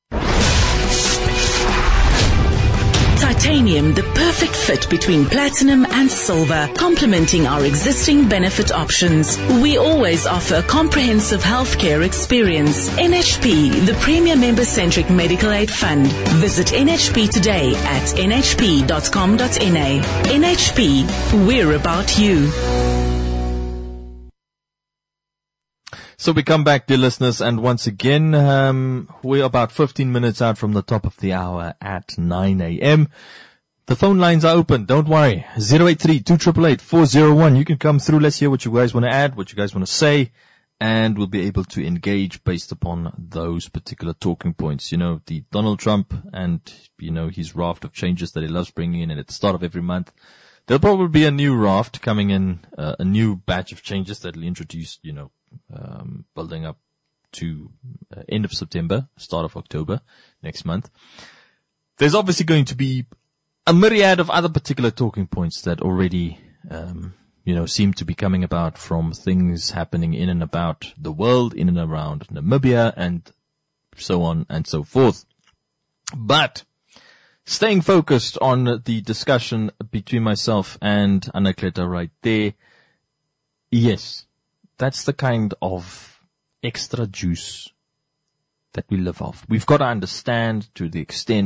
Titanium, the perfect fit between platinum and silver, complementing our existing benefit options. We always offer a comprehensive healthcare experience. N H P, the premier member-centric medical aid fund. Visit N H P today at n h p dot com dot n a. N H P, we're about you. So we come back, dear listeners, and once again, um, we're about fifteen minutes out from the top of the hour at nine a.m. The phone lines are open. Don't worry. zero eight three, two eight eight, four zero one. You can come through. Let's hear what you guys want to add, what you guys want to say, and we'll be able to engage based upon those particular talking points. You know, the Donald Trump and, you know, his raft of changes that he loves bringing in, and at the start of every month, there'll probably be a new raft coming in, uh, a new batch of changes that will introduce, you know, Um, building up to uh, end of September, start of October next month. There's obviously going to be a myriad of other particular talking points that already, um, you know, seem to be coming about from things happening in and about the world, in and around Namibia, and so on and so forth. But staying focused on the discussion between myself and Anacleta right there, yes. That's the kind of extra juice that we live off. We've got to understand to the extent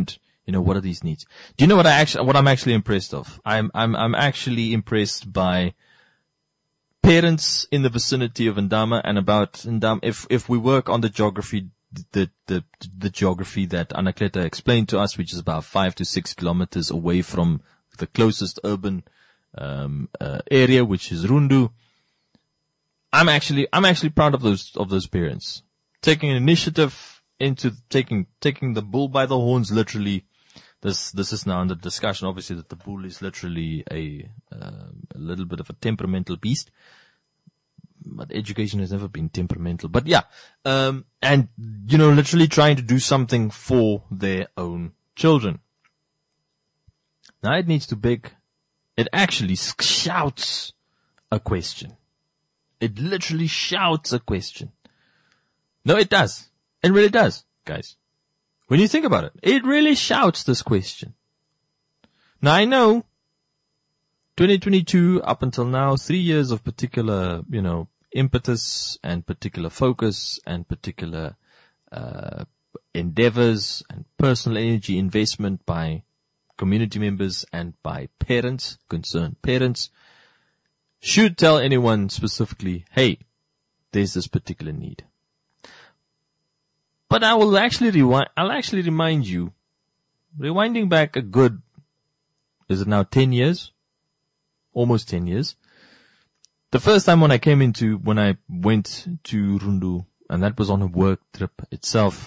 You know, what are these needs? Do you know what I actually, what I'm actually impressed of? I'm, I'm, I'm actually impressed by parents in the vicinity of Ndama and about Ndama. If, if we work on the geography, the, the, the geography that Anakleta explained to us, which is about five to six kilometers away from the closest urban, um, uh, area, which is Rundu. I'm actually, I'm actually proud of those, of those parents taking an initiative into taking, taking the bull by the horns, literally. This, this is now under discussion, obviously, that the bull is literally a, uh, a little bit of a temperamental beast. But education has never been temperamental. But yeah, um, and, you know, literally trying to do something for their own children. Now it needs to beg, it actually shouts a question. It literally shouts a question. No, it does. It really does, guys. When you think about it, it really shouts this question. Now I know twenty twenty-two up until now, three years of particular, you know, impetus and particular focus and particular, uh, endeavors and personal energy investment by community members and by parents, concerned parents, should tell anyone specifically, hey, there's this particular need. But I will actually rewind, I'll actually remind you, rewinding back a good, is it now ten years? Almost ten years. The first time when I came into, when I went to Rundu, and that was on a work trip itself,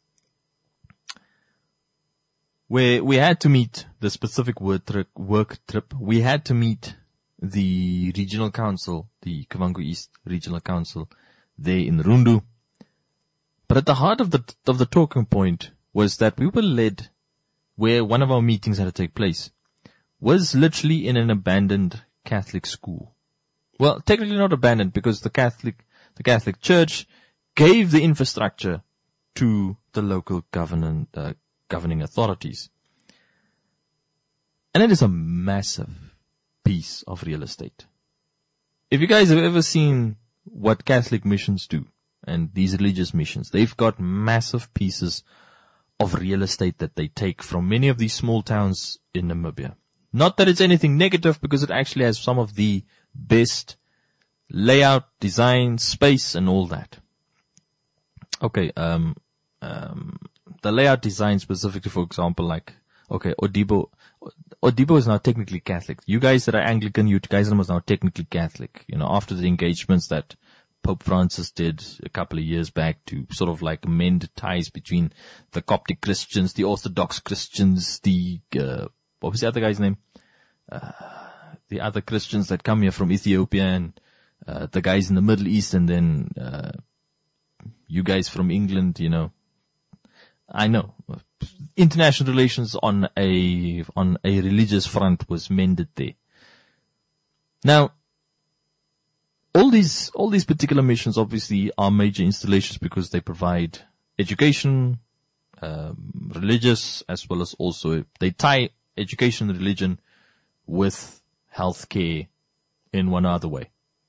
where we had to meet the specific work trip, work trip, we had to meet the regional council, the Kavango East Regional Council, there in Rundu. But at the heart of the, of the talking point was that we were led where one of our meetings had to take place was literally in an abandoned Catholic school. Well, technically not abandoned because the Catholic, the Catholic Church gave the infrastructure to the local governing, uh, governing authorities. And it is a massive piece of real estate. If you guys have ever seen what Catholic missions do, and these religious missions, they've got massive pieces of real estate that they take from many of these small towns in Namibia. Not that it's anything negative, because it actually has some of the best layout, design, space, and all that. Okay, um, um, the layout design specifically, for example, like, okay, Odibo, Odibo is now technically Catholic. You guys that are Anglican, you guys are now technically Catholic. You know, after the engagements that Pope Francis did a couple of years back to sort of like mend ties between the Coptic Christians, the Orthodox Christians, the, uh, what was the other guy's name? Uh, the other Christians that come here from Ethiopia and, uh, the guys in the Middle East, and then, uh, you guys from England, you know. I know. International relations on a, on a religious front was mended there. Now, All these, all these particular missions obviously are major installations because they provide education, um, religious, as well as also, they tie education and religion with healthcare in one other way.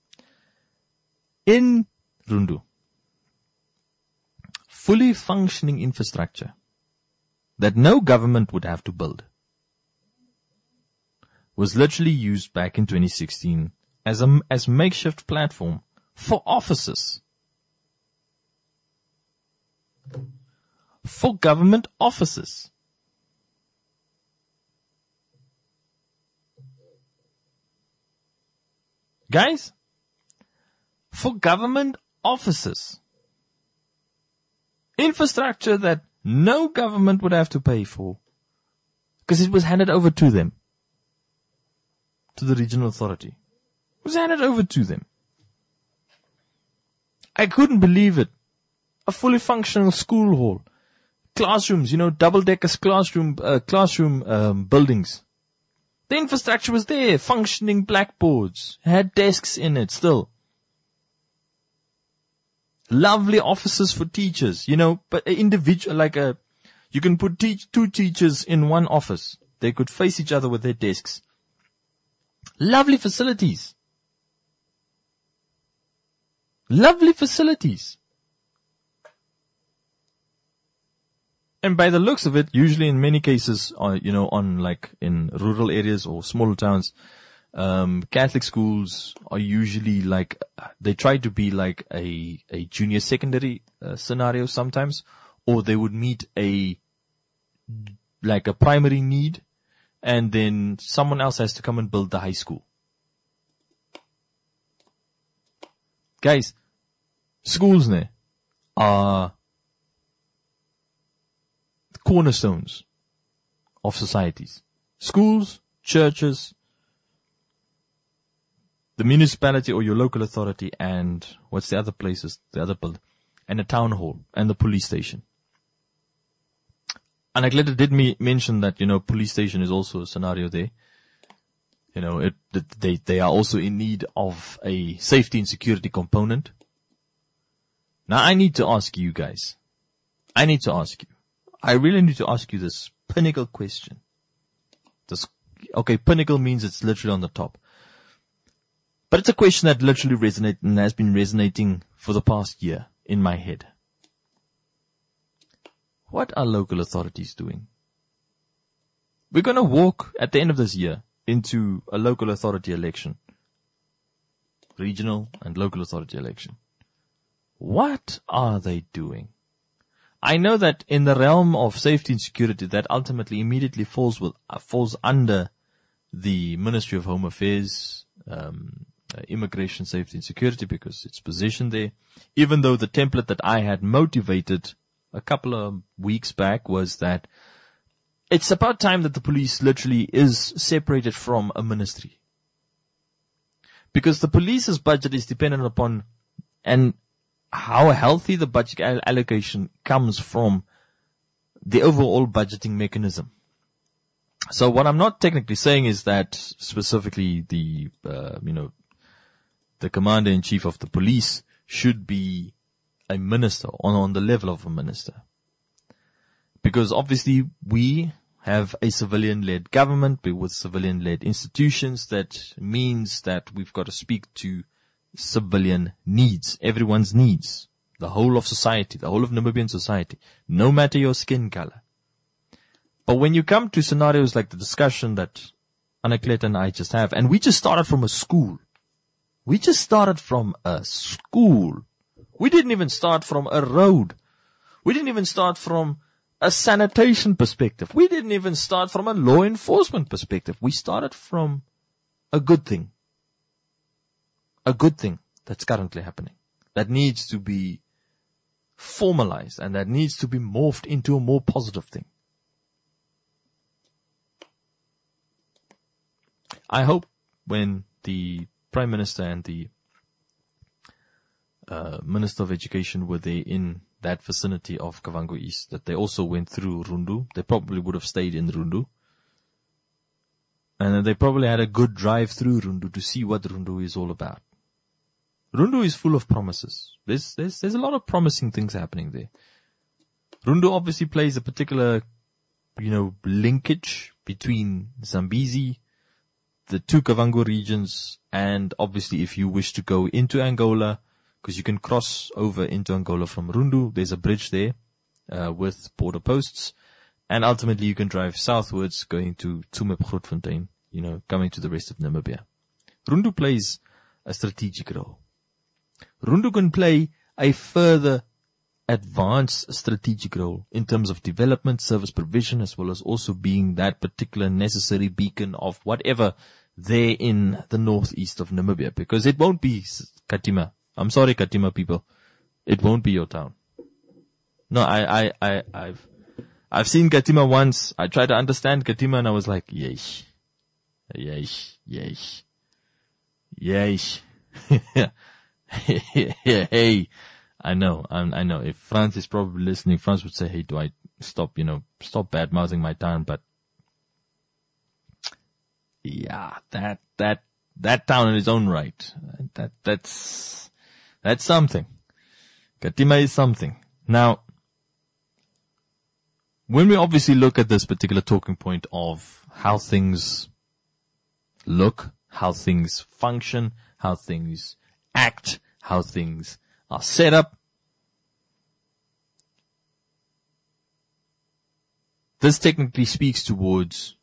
In Rundu, fully functioning infrastructure that no government would have to build was literally used back in twenty sixteen as a as makeshift platform for offices. For government offices. Guys, for government offices. Infrastructure that no government would have to pay for, because it was handed over to them, to the regional authority. Was handed over to them. I couldn't believe it. A fully functional school hall, classrooms, you know, double-decker classroom, uh, classroom um, buildings. The infrastructure was there, functioning blackboards, had desks in it still. Lovely offices for teachers, you know, but individual, like a, you can put teach, two teachers in one office. They could face each other with their desks. Lovely facilities. Lovely facilities. And by the looks of it, usually in many cases, uh, you know, on like in rural areas or smaller towns, um, Catholic schools are usually like, they try to be like a, a junior secondary uh, scenario sometimes, or they would meet a, like a primary need, and then someone else has to come and build the high school. Guys, schools ne, are cornerstones of societies. Schools, churches, the municipality or your local authority, and what's the other places, the other building, and a town hall, and the police station. And Agleta did me mention that, you know, police station is also a scenario there. You know, it, they, they are also in need of a safety and security component. Now I need to ask you guys, I need to ask you, I really need to ask you this pinnacle question. This, okay, pinnacle means it's literally on the top. But it's a question that literally resonates and has been resonating for the past year in my head. What are local authorities doing? We're going to walk at the end of this year into a local authority election. Regional and local authority election. What are they doing? I know that in the realm of safety and security, that ultimately immediately falls with, uh, falls under the Ministry of Home Affairs, um, uh, Immigration, Safety and Security, because it's positioned there. Even though the template that I had motivated a couple of weeks back was that it's about time that the police literally is separated from a ministry. Because the police's budget is dependent upon, and how healthy the budget allocation comes from the overall budgeting mechanism. So what I'm not technically saying is that specifically the, uh, you know, the commander-in-chief of the police should be a minister, on, on the level of a minister. Because obviously we have a civilian-led government with civilian-led institutions. That means that we've got to speak to civilian needs, everyone's needs, the whole of society, the whole of Namibian society, no matter your skin color. But when you come to scenarios like the discussion that Anakleta and I just have, and we just started from a school. We just started from a school. We didn't even start from a road. We didn't even start from a sanitation perspective. We didn't even start from a law enforcement perspective. We started from a good thing. A good thing that's currently happening. That needs to be formalized and that needs to be morphed into a more positive thing. I hope when the Prime Minister and the uh, Minister of Education were there in that vicinity of Kavango East, that they also went through Rundu. They probably would have stayed in Rundu. And they probably had a good drive through Rundu to see what Rundu is all about. Rundu is full of promises. There's, there's, there's a lot of promising things happening there. Rundu obviously plays a particular, you know, linkage between Zambezi, the two Kavango regions, and obviously if you wish to go into Angola, because you can cross over into Angola from Rundu, there's a bridge there, uh, with border posts, and ultimately you can drive southwards going to Tsumeb Grootfontein, you know, coming to the rest of Namibia. Rundu plays a strategic role. Rundu can play a further advanced strategic role in terms of development, service provision, as well as also being that particular necessary beacon of whatever there in the northeast of Namibia, because it won't be Katima. I'm sorry, Katima people. It won't be your town. No, I, I, I, I've, I've seen Katima once. I tried to understand Katima and I was like, yeesh, yeesh, yeesh, yeesh. Hey, I know, I'm, I know. If France is probably listening, France would say, hey, do I stop, you know, stop bad mouthing my town? But yeah, that, that, that town in its own right, that, that's, that's something. Katima is something. Now, when we obviously look at this particular talking point of how things look, how things function, how things act, how things are set up, this technically speaks towards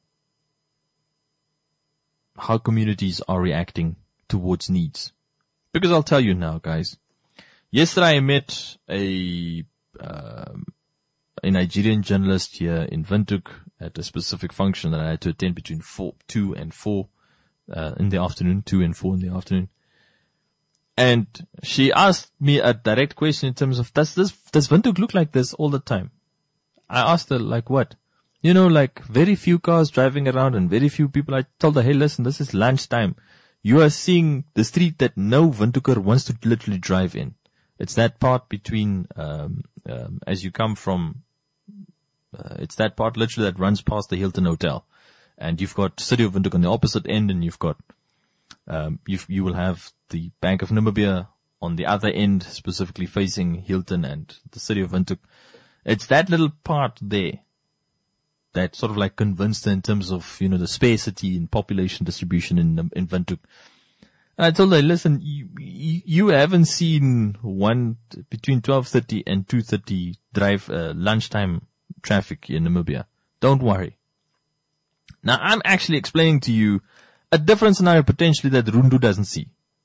how communities are reacting towards needs. Because I'll tell you now, guys. Yesterday I met a, um, a Nigerian journalist here in Windhoek at a specific function that I had to attend between four, two and four, uh, in the afternoon, two and four in the afternoon. And she asked me a direct question in terms of, does this, does Windhoek look like this all the time? I asked her, like what? You know, like very few cars driving around and very few people. I told her, hey, listen, this is lunchtime. You are seeing the street that no Windhoeker wants to literally drive in. It's that part between, um, um, as you come from, uh, it's that part literally that runs past the Hilton Hotel. And you've got City of Windhoek on the opposite end, and you've got, um, you you will have the Bank of Namibia on the other end, specifically facing Hilton and the City of Windhoek. It's that little part there that sort of like convinced her in terms of, you know, the sparsity and population distribution in, in Windhoek. And I told her, listen, you, you haven't seen one between twelve thirty and two thirty drive, uh, lunchtime traffic in Namibia. Don't worry. Now I'm actually explaining to you a different scenario potentially that Rundu doesn't see.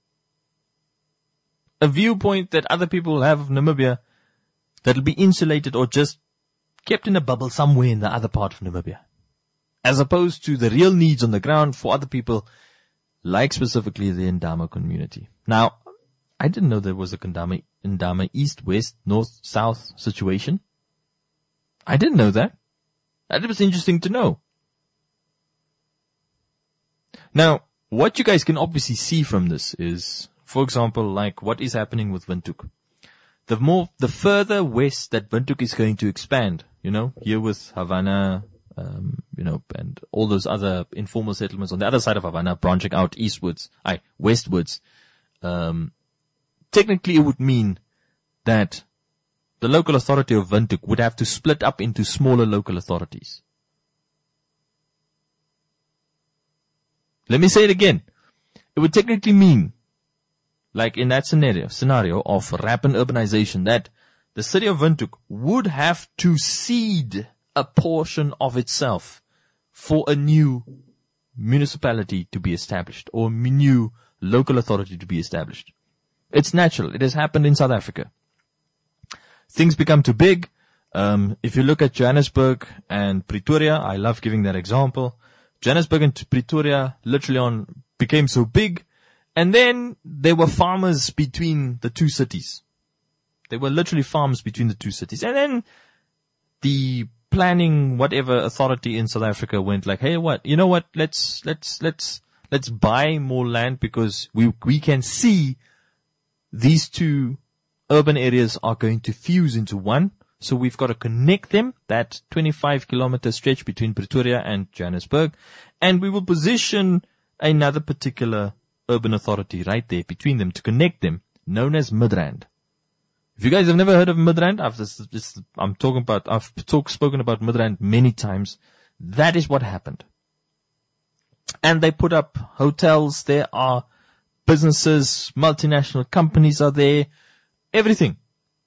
A viewpoint that other people will have of Namibia that'll be insulated or just kept in a bubble somewhere in the other part of Namibia. As opposed to the real needs on the ground for other people, like specifically the Ndama community. Now, I didn't know there was a Ndama, Ndama east, west, north, south situation. I didn't know that. That was interesting to know. Now, what you guys can obviously see from this is, for example, like what is happening with Windhoek. The more, the further west that Windhoek is going to expand, you know, here with Havana, um, you know, and all those other informal settlements on the other side of Havana branching out eastwards, I, westwards, um, technically it would mean that the local authority of Windhoek would have to split up into smaller local authorities. Let me say it again. It would technically mean, like in that scenario, scenario of rapid urbanization, that the city of Windhoek would have to cede a portion of itself for a new municipality to be established or a new local authority to be established. It's natural. It has happened in South Africa. Things become too big. Um, if you look at Johannesburg and Pretoria, I love giving that example. Johannesburg and Pretoria literally on became so big, and then there were farmers between the two cities. There were literally farms between the two cities. And then the planning, whatever authority in South Africa went like, hey, what, you know what, let's, let's, let's, let's buy more land because we, we can see these two urban areas are going to fuse into one. So we've got to connect them, that twenty-five kilometer stretch between Pretoria and Johannesburg, and we will position another particular urban authority right there between them to connect them, known as Midrand. If you guys have never heard of Midrand, I've just, just, I'm talking about, I've talk, spoken about Midrand many times. That is what happened. And they put up hotels, there are businesses, multinational companies are there, everything.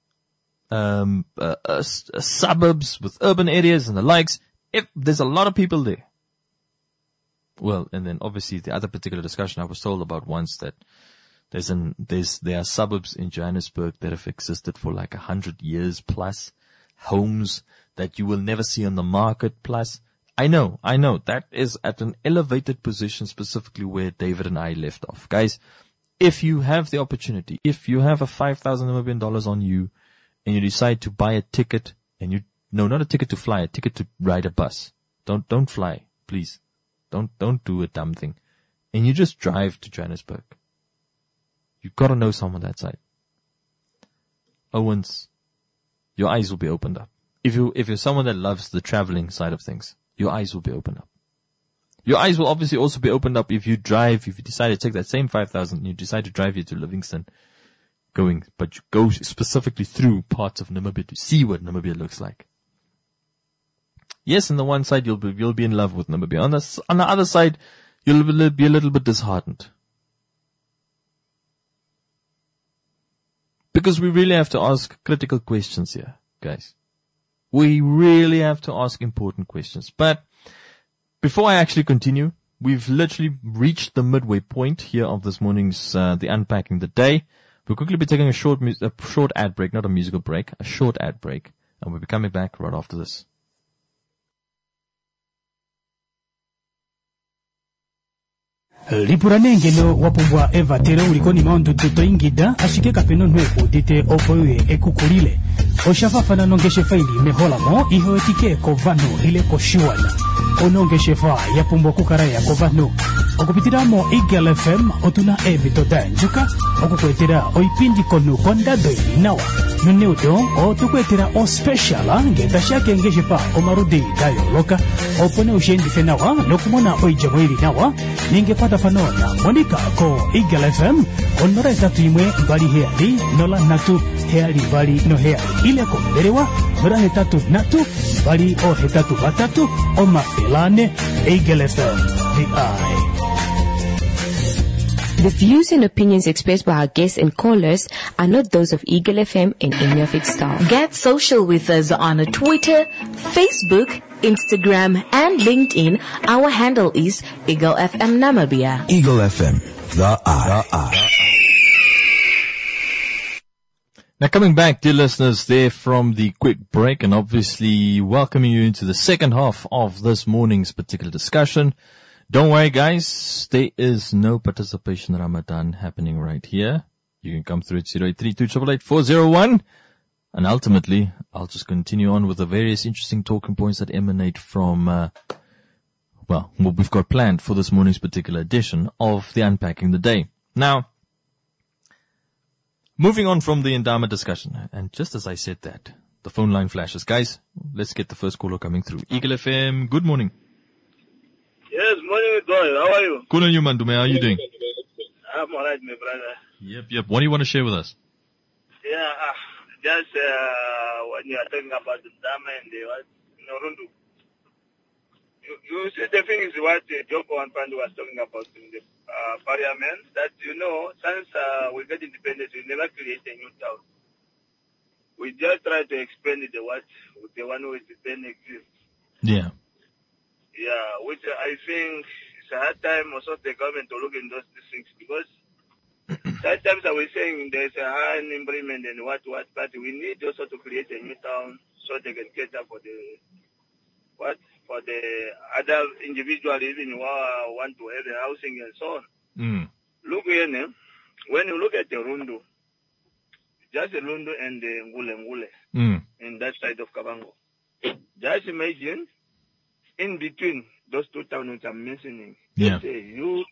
Um, uh, uh, uh, suburbs with urban areas and the likes. If there's a lot of people there. Well, and then obviously the other particular discussion I was told about once that there's an, there's, there are suburbs in Johannesburg that have existed for like a hundred years plus, homes that you will never see on the market plus. I know, I know that is at an elevated position specifically where David and I left off. Guys, if you have the opportunity, if you have a five thousand Namibian dollars on you, and you decide to buy a ticket, and you, no, not a ticket to fly, a ticket to ride a bus. Don't, don't fly, please. Don't, don't do a dumb thing. And you just drive to Johannesburg. You've got to know someone that side. Owens, your eyes will be opened up. If you, if you're someone that loves the traveling side of things, your eyes will be opened up. Your eyes will obviously also be opened up if you drive, if you decide to take that same five thousand and you decide to drive here to Livingston. Going, but you go specifically through parts of Namibia to see what Namibia looks like. Yes, on the one side you'll be, you'll be in love with Namibia. On the, on the other side, you'll be a little bit disheartened. Because we really have to ask critical questions here, guys. We really have to ask important questions. But before I actually continue, we've literally reached the midway point here of this morning's uh, The Unpacking the Day. We'll quickly be taking a short, mu- a short ad break, not a musical break, a short ad break. And we'll be coming back right after this. lipuranengelo wapumbwa eva tere ulikoni maundudu toingida ashike kapeno nweku dite opoye ekukulile oshafafana nongeshe faili meholamo ihoetike kovano ile koshiwana onongeshe fa yapumbwa kukaraya kovano okupitiramo Eagle F M otuna ebito danjuka okukwetera oipindi konu kondado nawa nuneudo otukwetera o special ngenda shake ngeshe fa omarudi dayo loka opone ushendi fenawa nokumona oijamwiri nawa ningepata fanona monika ko Eagle F M onora tatu imwe mbali heali nola natu heali mbali no heali ile konderewa nora hetatu natu mbali o hetatu batatu o mafelane Eagle F M the eye. The views and opinions expressed by our guests and callers are not those of Eagle F M and any of its staff. Get social with us on Twitter, Facebook, Instagram, and LinkedIn. Our handle is Eagle F M Namibia. Eagle F M, the eye. The eye. Now coming back, dear listeners, there from the quick break, and obviously welcoming you into the second half of this morning's particular discussion. Don't worry, guys. There is no participation Ramadan happening right here. You can come through at zero eight three two eight eight four zero one. And ultimately, I'll just continue on with the various interesting talking points that emanate from, uh, well, what we've got planned for this morning's particular edition of the Unpacking the Day. Now, moving on from the endowment discussion, and just as I said that, the phone line flashes. Guys, let's get the first caller coming through. Eagle F M, good morning. Yes, morning, Doyle. How are you? Good on you, Mandume. How are you doing? I'm alright, my brother. Yep, yep. What do you want to share with us? Yeah, uh, just uh, when you are talking about the dam and the what, Norundu. You, you see the thing is what uh, Joko Wanpandu was talking about in the uh, parliament, that, you know, since uh, we get independence, we never create a new town. We just try to expand the what, the one who is then exists. Yeah. Yeah, which I think it's a hard time also the government to look in those things, because sometimes I was saying there's a high unemployment and what what, but we need also to create a new town so they can cater for the what for the other individuals even who want to have a housing and so on. Mm. Look here, when you look at the Rundu, just the Rundu and the Ngule Ngule mm. in that side of Kavango, just imagine. In between those two towns which I'm mentioning, yeah. There's a huge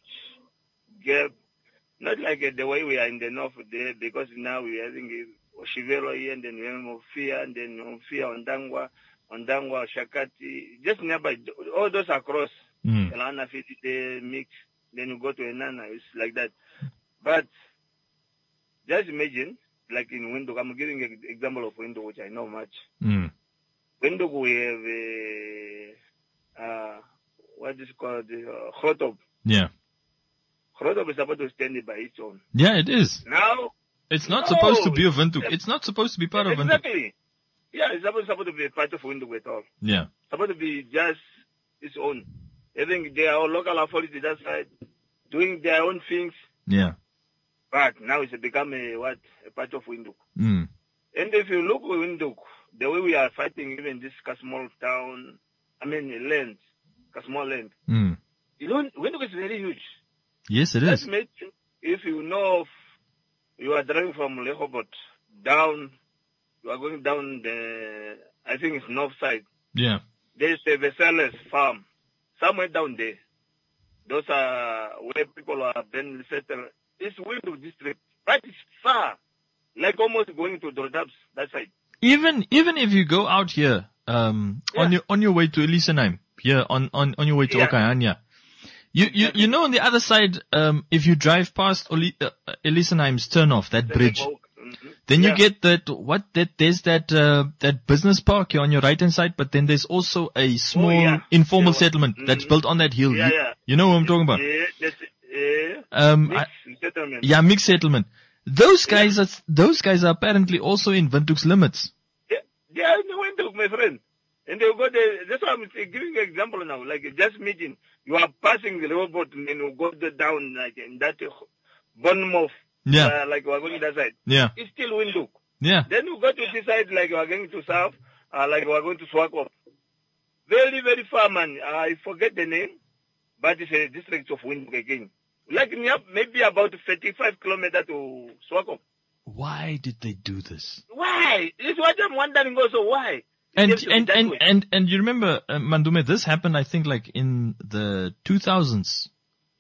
gap, not like uh, the way we are in the north there, because now we're having uh, Oshivero here, and then we have Mofia, and then Mofia, Ondangwa, Ondangwa, Shakati, just nearby, all those across, mm. Elana Fiti, Mix, then you go to Enana, it's like that. But just imagine, like in Windhoek, I'm giving an example of Windhoek, which I know much. Mm. Windhoek, we have a Uh, what is it called? Uh, Grootop. Yeah. Grootop is supposed to stand by its own. Yeah, it is. Now, it's not no, supposed to be a Windhoek. It's not supposed to be part of Windhoek. Exactly. Yeah, it's supposed, supposed to be a part of Windhoek at all. Yeah. It's supposed to be just its own. I think they are all local authorities that side doing their own things. Yeah. But now it's become a what a part of Windhoek. Mm. And if you look at Windhoek, the way we are fighting even this small town. I mean, land, a small land. Mm. You know, Windhoek is very huge. Yes, it That's is. Made, if you know, if you are driving from Rehoboth down, you are going down the, I think it's north side. Yeah. There's a Vesales farm, somewhere down there. Those are where people are being settled. It's Windhoek district, but it's far, like almost going to Dordabs, that side. Even, even if you go out here, Um, yeah. on your, on your way to Elisenheim, here, on, on, on your way to yeah. Okayanya. You, you, you know, on the other side, um, if you drive past Oli, uh, Elisenheim's turnoff, that bridge, mm-hmm. then you yeah. get that, what, that, there's that, uh, that business park here on your right hand side, but then there's also a small oh, yeah. informal yeah. settlement mm-hmm. that's built on that hill. Yeah, you, yeah. you know what I'm talking about? Yeah, that's, yeah. Um, mixed I, settlement. Yeah, mixed settlement. Those guys yeah. are, those guys are apparently also in Windhoek's limits. Yeah, in Windhoek, my my friend. And they go there. That's why I'm giving you an example now. Like just meeting, you are passing the robot and you go down like in that Bournemouth. Yeah. Uh, like we're going to that side. Yeah. It's still Windhoek. Yeah. Then you go to this side like we're going to South, uh, like we're going to Swakop. Very, very far, man. I forget the name, but it's a district of Windhoek again. Like maybe about thirty-five kilometers to Swakop. Why did they do this? Why? This is what I'm wondering also. Why? And and and, and and you remember, uh, Mandume, this happened, I think, like in the two thousands.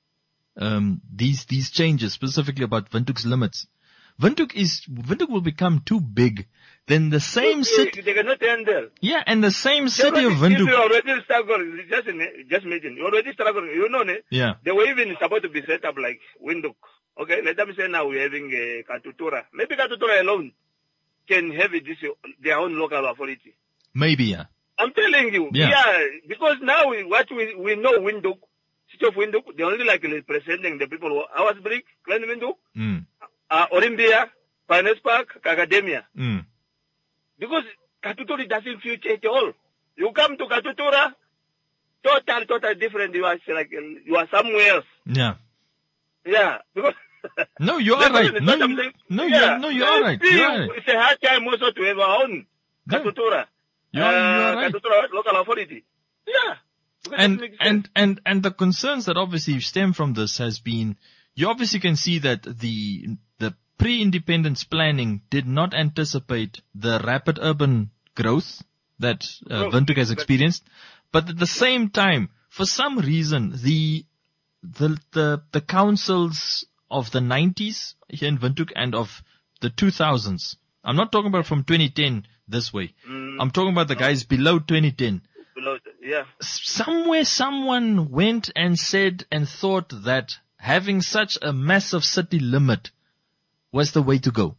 Um, these these changes specifically about Windhoek's limits. Windhoek is Windhoek will become too big. Then the same city. They cannot handle. Yeah, and the same city of Windhoek. You already struggling. Just just imagine. You already struggling. You know, ne? Yeah. They were even supposed to be set up like Windhoek. Okay, let them say now we're having a Katutura. Maybe Katutura alone can have it, this, their own local authority. Maybe, yeah. I'm telling you. Yeah. yeah because now we, what we, we know Windhoek, city of Windhoek, they're only like representing the people who Auersbrick, Klein Windhoek, mm. uh, Orimbia, Pioneers Park, Academia. Mm. Because Katutura doesn't future at all. You come to Katutura, total, total different. You are like, you are somewhere else. Yeah. Yeah, because no, you are right. No, you, no, yeah. you no, you are right. You are right. It's a hard time also to have our own Katutura. You are, you are uh, right. Katutura local authority. Yeah. And and and and the concerns that obviously stem from this has been, you obviously can see that the the pre-independence planning did not anticipate the rapid urban growth that uh, Windhoek has experienced, but at the same time, for some reason, the The, the, the councils of the nineties here in Windhoek and of the two thousands. I'm not talking about from twenty ten this way. Mm. I'm talking about the guys below twenty ten. Below, yeah. Somewhere someone went and said and thought that having such a massive city limit was the way to go.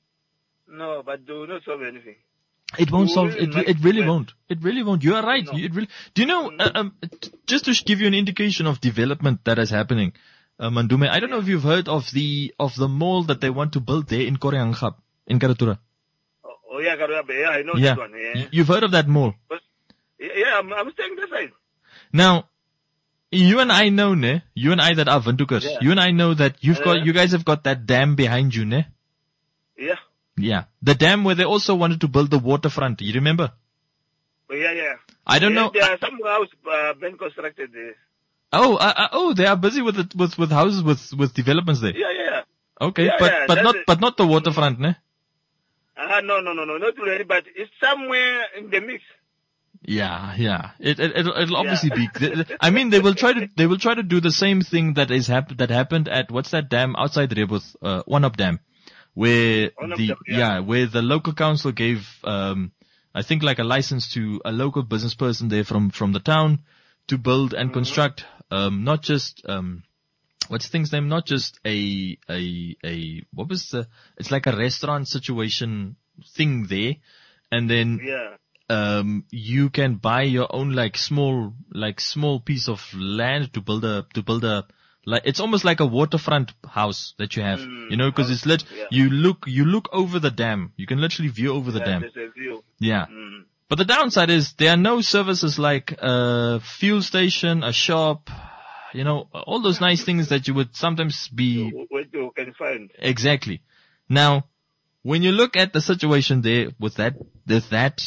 No, but do not solve anything. It won't solve, it, it really won't. It really won't. You are right. No. It really, do you know, uh, um, t- just to give you an indication of development that is happening, uh, Mandume, I don't know if you've heard of the, of the mall that they want to build there in Koreangab, in Karatura. Oh, oh yeah, Karatura, yeah, I know yeah. that one, yeah. You've heard of that mall? But, yeah, I'm, I'm staying that side. Now, you and I know, ne? You and I that are Windhoekers, yeah. You and I know that you've uh, got, you guys have got that dam behind you, ne? Yeah. Yeah. The dam where they also wanted to build the waterfront. You remember? Oh, yeah, yeah. I don't yeah, know. There are some houses uh, being constructed there. Oh, uh, uh, oh, they are busy with it, with, with houses, with, with developments there. Yeah, yeah. Okay, yeah, but, yeah, but not, it. but not the waterfront, ne? Ah, uh, no, no, no, no, not really, but it's somewhere in the mix. Yeah, yeah. It, it, it'll, it'll obviously yeah. be, I mean, they will try to, they will try to do the same thing that is hap- that happened at, what's that dam outside Rehoboth, uh, One Up Dam. Where One the, them, yeah. yeah, where the local council gave, um, I think like a license to a local business person there from, from the town to build and mm-hmm. construct, um, not just, um, what's the thing's name? Not just a, a, a, what was the, it's like a restaurant situation thing there. And then, yeah. um, you can buy your own like small, like small piece of land to build a, to build a, like, it's almost like a waterfront house that you have, mm, you know, cause it's lit, yeah. you look, you look over the dam. You can literally view over the yeah, dam. There's a view. Yeah. Mm. But the downside is there are no services like a fuel station, a shop, you know, all those nice things that you would sometimes be. What you can find. Exactly. Now, when you look at the situation there with that, with that,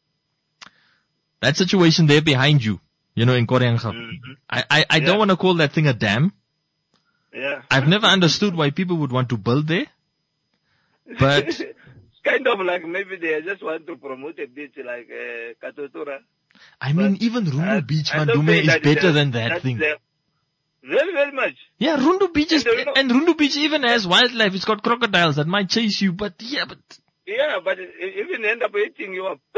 that situation there behind you, you know, in Koreangab. Mm-hmm. I, I, I yeah. don't want to call that thing a dam. Yeah. I've never understood why people would want to build there. But. It's kind of like maybe they just want to promote a beach like uh, Katutura. I mean, but even Rundu I, Beach, I Mandume, is better a, than that thing. A, very, very much. Yeah, Rundu Beach is, and, and Rundu Beach even has wildlife. It's got crocodiles that might chase you, but yeah, but. Yeah, but it, it even end up eating you up.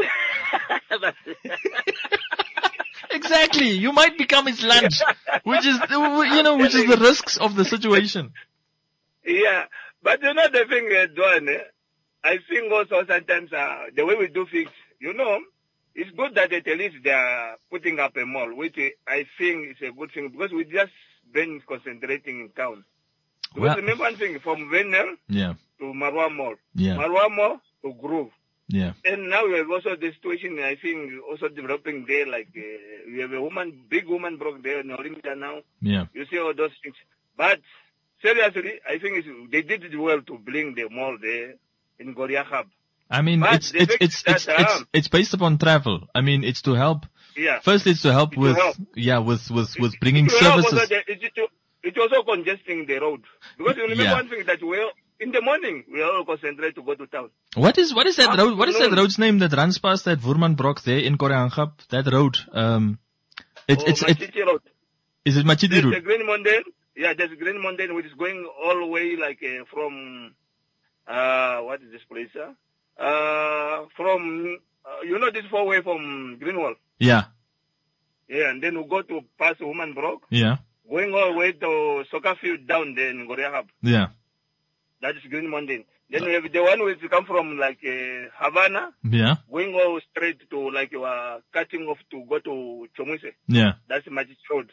Exactly. You might become its lunch, which is, you know, which is the risks of the situation. Yeah. But you know the thing, uh, Duane, eh? I think also sometimes, uh, the way we do things, you know, it's good that at least they are putting up a mall, which I think is a good thing because we just been concentrating in town. Because well, remember one thing, from Wendell yeah. to Marwa Mall. Yeah. Marwa Mall to Groove. Yeah. And now we have also the situation, I think, also developing there, like, uh, we have a woman, big woman broke there in Olympia now. Yeah. You see all those things. But, seriously, I think it's, they did it well to bring the mall there in Goriakhab. I mean, But it's, the it's, fact it's, that, it's, it's, um, it's based upon travel. I mean, it's to help. Yeah. First, it's to help To with, help. yeah, with, with, with bringing To help services. also the- It's to- it's also congesting the road. Because you remember Yeah. one thing that we all, in the morning, we all concentrate to go to town. What is, what is that road, what is that Afternoon. road's name that runs past that Woermanbroek there in Koreangap? That road, um, it's, Oh, it's, it's, Machiti Road. is it Machiti There's the Road? Green Mountain. Yeah, there's Green Mountain, which is going all the way, like, uh, from, uh, what is this place, huh? Uh, from, uh, you know this far away from Greenwall. Yeah, Yeah, and then we go to past Womanbroek, yeah, going all the way to soccer field down there in Goriakhab. yeah, That is Green Mountain. Then we have the one which come from, like, uh, Havana, yeah, going all straight to, like, you are cutting off to go to Chomwise. yeah. That's Machiti Road.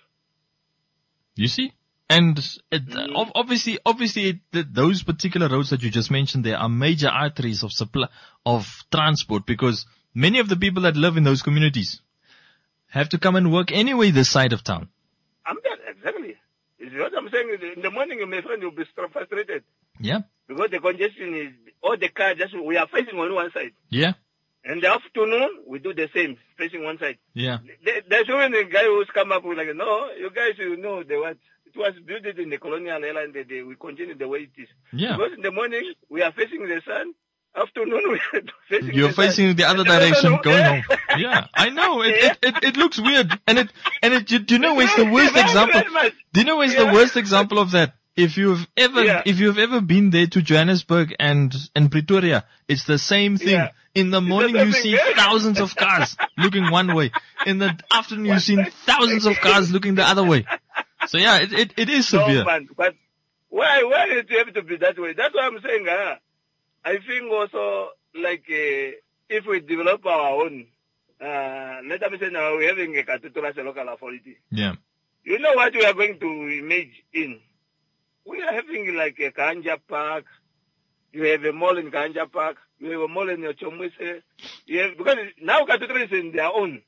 You see? And it, ob- obviously, obviously, it, th- those particular roads that you just mentioned there are major arteries of supply, of transport, because many of the people that live in those communities have to come and work anyway this side of town. I'm there, exactly. It's what I'm saying. In the morning, my friend, you'll be stru- frustrated. Yeah, Because the congestion is, all the cars, just, we are facing on one side. yeah, In the afternoon, we do the same, facing one side. yeah, There- There's even a guy who's come up with like, no, you guys, you know, the what? It was built in the colonial era and the, the, we continue the way it is. yeah. Because in the morning, we are facing the sun. Afternoon, we are facing You're the facing sun. the other And the direction, sun- going home. Yeah, I know. It, it, it, it looks weird. And it, and it, do you know where's the worst Very, example? very much. Do you know where's the Yeah. worst example of that? If you've ever, Yeah. if you've ever been there to Johannesburg and, and Pretoria, it's the same thing. Yeah. In the morning same you thing, see yeah. thousands of cars looking one way. In the afternoon you see thousands of cars looking the other way. So yeah, it, it, it is No, severe. man, but why, why it have to be that way? That's what I'm saying. Uh, I think also, like, uh, if we develop our own, uh, let me say now we're having a Katutura as a local authority. Yeah. You know what we are going to image in? We are having like a Kanja Park. You have a mall in Kanja Park. You have a mall in Chomwise. You have, because now Katutura is in their own.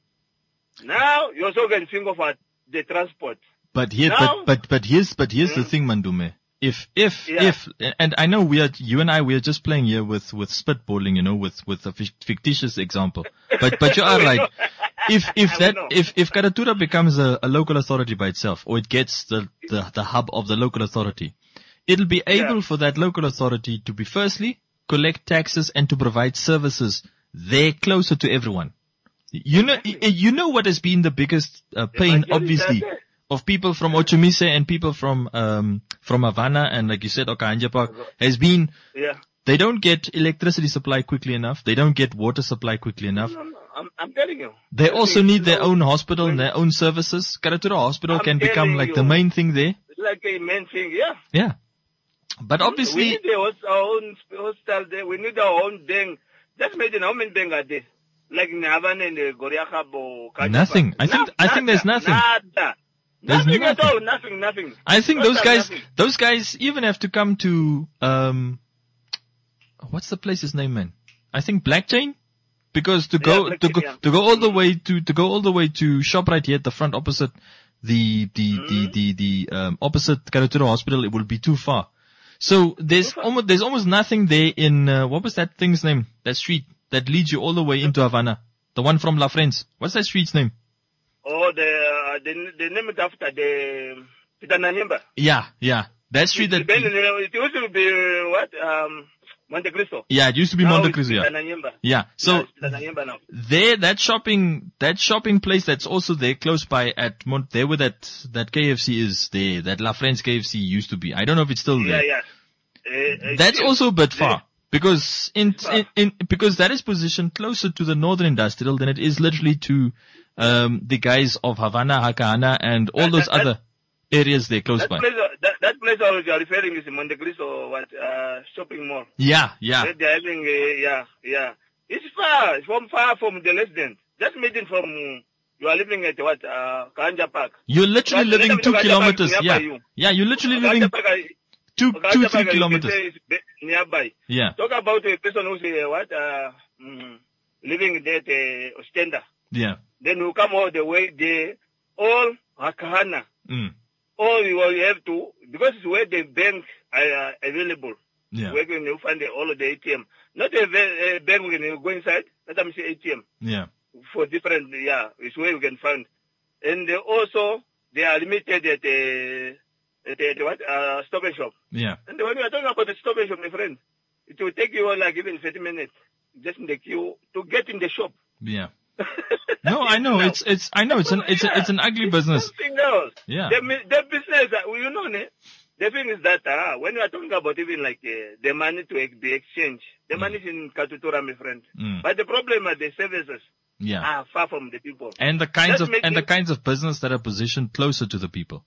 Now you also can think of uh, the transport. But here, Now- but, but, but here's, but here's the thing, Mandume. If, if, Yeah. if, and I know we are, you and I, we are just playing here with, with spitballing, you know, with, with a fic- fictitious example. But, but you are right. If, if that, if, if Karatura becomes a, a local authority by itself, or it gets the, the, the hub of the local authority, it'll be able Yeah. for that local authority to be firstly, collect taxes and to provide services there closer to everyone. You know, y- you know what has been the biggest uh, pain, majority obviously, are there. of people from Ochomise and people from, um, from Havana and like you said, Okanja Park has been, Yeah. they don't get electricity supply quickly enough. They don't get water supply quickly enough. No, no, I'm, I'm telling you. They also need their No, own hospital and their own services. Karatura Hospital I'm can become telling like you. the main thing there. Like a main thing, yeah. Yeah. But We obviously, need the hos- our own hostel there. We need our own deng. Just imagine how many deng are there? Like in Havana and the Goriakhab or Kanja nothing. I Park. think, Na- I think there's nada, nothing. Nada. There's nothing at nothing. all. Nothing, nothing. I think Not those that guys, nothing. those guys even have to come to, um, what's the place's name, man? I think Black Chain? Because to go, Black to Chain, go, yeah. to go all the way to, to go all the way to ShopRite here at the front opposite the, the, Mm-hmm. the, the, the, um, opposite Karatura Hospital, it will be too far. So there's almost, there's almost nothing there in, uh, what was that thing's name? That street that leads you all the way into Havana. The one from La France. What's that street's name? Oh, the, uh, the, the name it after the, Peter Nanyemba. Yeah, yeah. That street that, It used to be, uh, what, um, Monte Cristo. yeah, it used to be Now Monte it's Cristo, yeah. Peter Nanyemba. Yeah. So, Now it's Peter Nanyemba now. there, that shopping, that shopping place that's also there close by at Mont, there where that, that K F C is there, that La France K F C used to be. I don't know if it's still Yeah, there. yeah. Uh, uh, That's yeah. also a bit far. Yeah. Because in, in, in, because that is positioned closer to the northern industrial than it is literally to, um, the guys of Havana, Hakana and all That- those that- that- other areas there close That by. place, uh, that, that place I was referring is Monte Cristo, what, uh, shopping mall. Yeah, yeah. Where they're having, uh, yeah, yeah. It's far, it's from far from the resident. Just imagine from, you are living at what, uh, Kanja Park. You're literally But living let me two know Kanja Park kilometers. is yeah. nearby you. Yeah, you're literally Kanja living Park, I- two, Kanja two, Park, three I can kilometers. say is be- nearby. Yeah. Talk about a person who's, uh, what, uh, mm, living there at uh, Ostenda. Yeah. Then we come all the way there, all Hakahana. Mm. All you will have to, because it's where the bank are uh, available. Yeah. Where you find the, all of the A T M. Not a, a bank when you go inside, let me say A T M. Yeah. For different, yeah, it's where you can find. And uh, also, they are limited at the, at the, the what, uh, Stop and Shop. Yeah. And when you are talking about the Stop and Shop, my friend, it will take you like even thirty minutes just in the queue to get in the shop. Yeah. No, I know. It's, it's, I know. It's an, it's, a, it's an ugly business. Something else. Yeah. The, the business, uh, you know, ne, the thing is that, uh, when you are talking about even like, uh, the money to ex- be exchanged, the Mm. money is in Katutura, my friend. Mm. But the problem are the services Yeah. are far from the people. And the kinds That's of, and the making- kinds of business that are positioned closer to the people.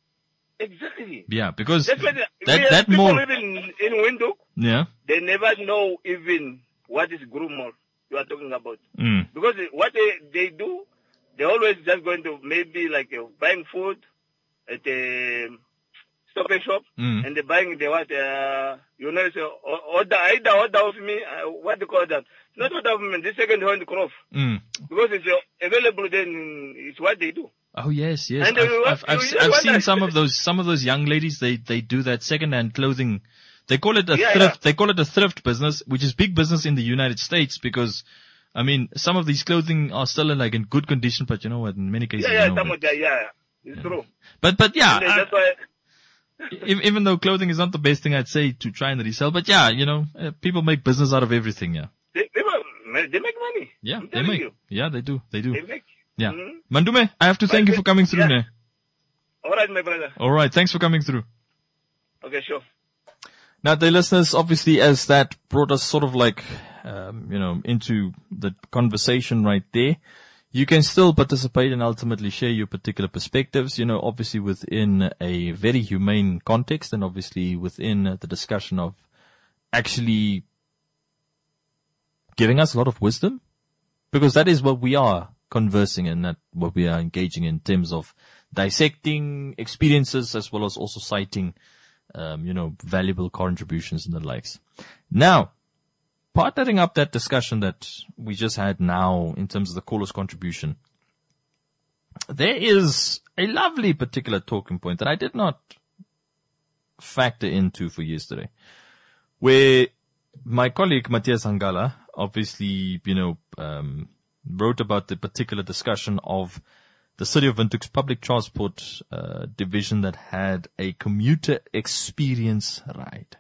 Exactly. Yeah, because That's why the, that, we have that people mall, even in Windhoek, yeah. they never know even what is group mall you are talking about. Mm. Because what they, they do, they always just going to maybe like uh, buying food at a Stop and Shop, Mm. and they're buying the what, uh, you know, so o- order, either order of me, uh, what do you call that? Not order of me, the second hand crop. Mm. Because it's uh, available, then it's what they do. Oh yes, yes. And I've, then what- I've, I've, you- I've what seen I- some of those, some of those young ladies. They, they do that second-hand clothing. They call it a Yeah, thrift. yeah. They call it a thrift business, which is big business in the United States because, I mean, some of these clothing are still in, like in good condition, but you know what? In many cases, Yeah, yeah, you know, some but, of that, yeah, it's true. but, but yeah, And then I- that's why, ev- even though clothing is not the best thing I'd say to try and resell, but yeah, you know, uh, people make business out of everything. Yeah. they, they, ma- they make money. Yeah, I'm they telling make. you. Yeah, they do. They do. They make. Yeah. Mhm. Mandume, I have to thank you for coming through, Yeah. ne? All right, my brother. All right. Thanks for coming through. Okay, sure. Now, the listeners, obviously, as that brought us sort of like, um, you know, into the conversation right there, you can still participate and ultimately share your particular perspectives, you know, obviously within a very humane context and obviously within the discussion of actually giving us a lot of wisdom, because that is what we are conversing in, that what we are engaging in terms of dissecting experiences as well as also citing Um, you know, valuable contributions and the likes. Now, partnering up that discussion that we just had now in terms of the caller's contribution, there is a lovely particular talking point that I did not factor into for yesterday, where my colleague Matthias Hangala obviously, you know, um, wrote about the particular discussion of the City of Windhoek's public transport uh, division that had a commuter experience ride.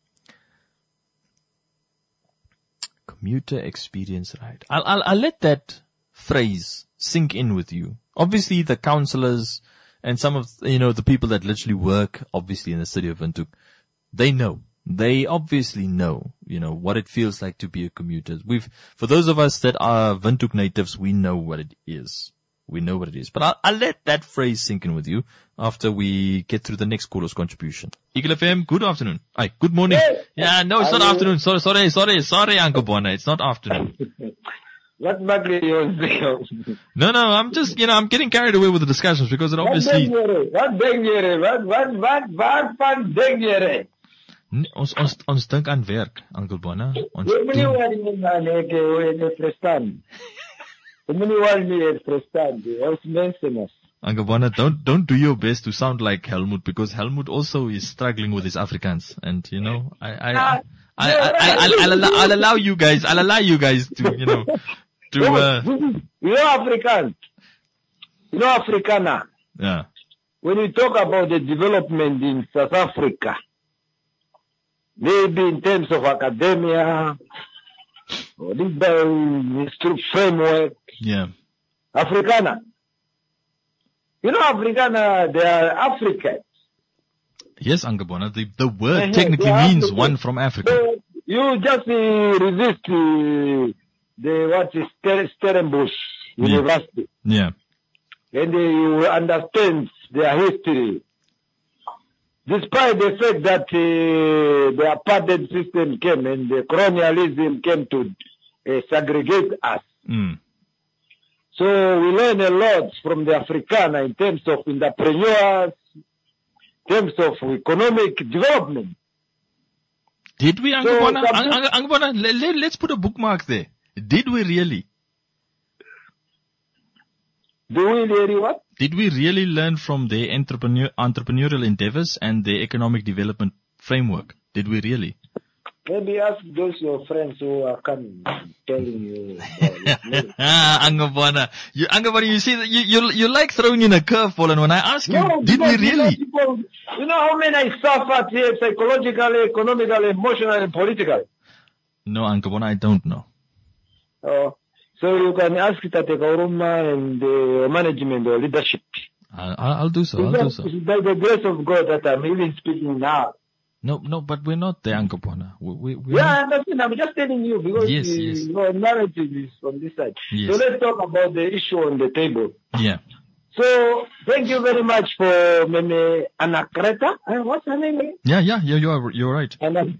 Commuter experience ride. I'll, I'll, I'll let that phrase sink in with you. Obviously, the councillors and some of, you know, the people that literally work, obviously, in the City of Windhoek, they know. They obviously know, you know, what it feels like to be a commuter. We've, for those of us that are Windhoek natives, we know what it is. We know what it is. But I'll, I'll let that phrase sink in with you after we get through the next caller's contribution. Eagle F M, good afternoon. Hi, good morning. Yes. Yeah, no, it's not Hello. afternoon. Sorry, sorry, sorry, sorry, Uncle Bona. It's not afternoon. What bagay yun sa'yo? No, no, I'm just, you know, I'm getting carried away with the discussions because it What obviously, dangerous? What dangerous? What, what, what, what van dangerous? Nee, ons, ons, ons dink aan werk, Uncle Bona. Ons Hoe many doen, one in the que en el prestan? Hoe many one in el prestan? Os mencionas. Uncle Bona, don't, don't do your best to sound like Helmut because Helmut also is struggling with his Afrikaans. And, you know, I, I, I, I, I, I I'll, I'll, allow, I'll allow you guys, I'll allow you guys to, you know, to, uh, You know African. You know Africana. yeah. When you talk about the development in South Africa, maybe in terms of academia, or legal framework, Yeah. Africana. You know Africana, they are Africans. Yes, Uncle Bona, the, the word Uh-huh, technically they are means African. one from Africa. So you just uh, resist uh, the what is Ster- Stellenbosch University, Yeah. and uh, you understand their history. Despite the fact that uh, the apartheid system came and the colonialism came to uh, segregate us. Mm. So we learn a lot from the Afrikaner in terms of entrepreneurs, in terms of economic development. Did we, Uncle So, Bona? some- Un- Uncle Uncle Bona, let, let, let's put a bookmark there. Did we really? Do we really what? Did we really learn from their entrepreneur, entrepreneurial endeavors and their economic development framework? Did we really? Maybe ask those your friends who are coming, telling you. Ah, Angabona. You, Angabona, you see, that you, you, you like throwing in a curveball, and when I ask you, no, did we really? People, you know how many I suffered here psychologically, economically, emotionally, and politically? No, Angabona, I don't know. Oh, so you can ask Tate Kauruma and the management or leadership. I'll, I'll do so, I'll do so. It's by the grace of God that I'm even speaking now. No, no, but we're not there, Angabona. We, we, yeah, I understand. I'm just telling you because yes, the, yes. your narrative is from this side. Yes. So let's talk about the issue on the table. Yeah. So thank you very much for Meme Anakreta. Uh, what's her name? Yeah, yeah, yeah, you are, you're right.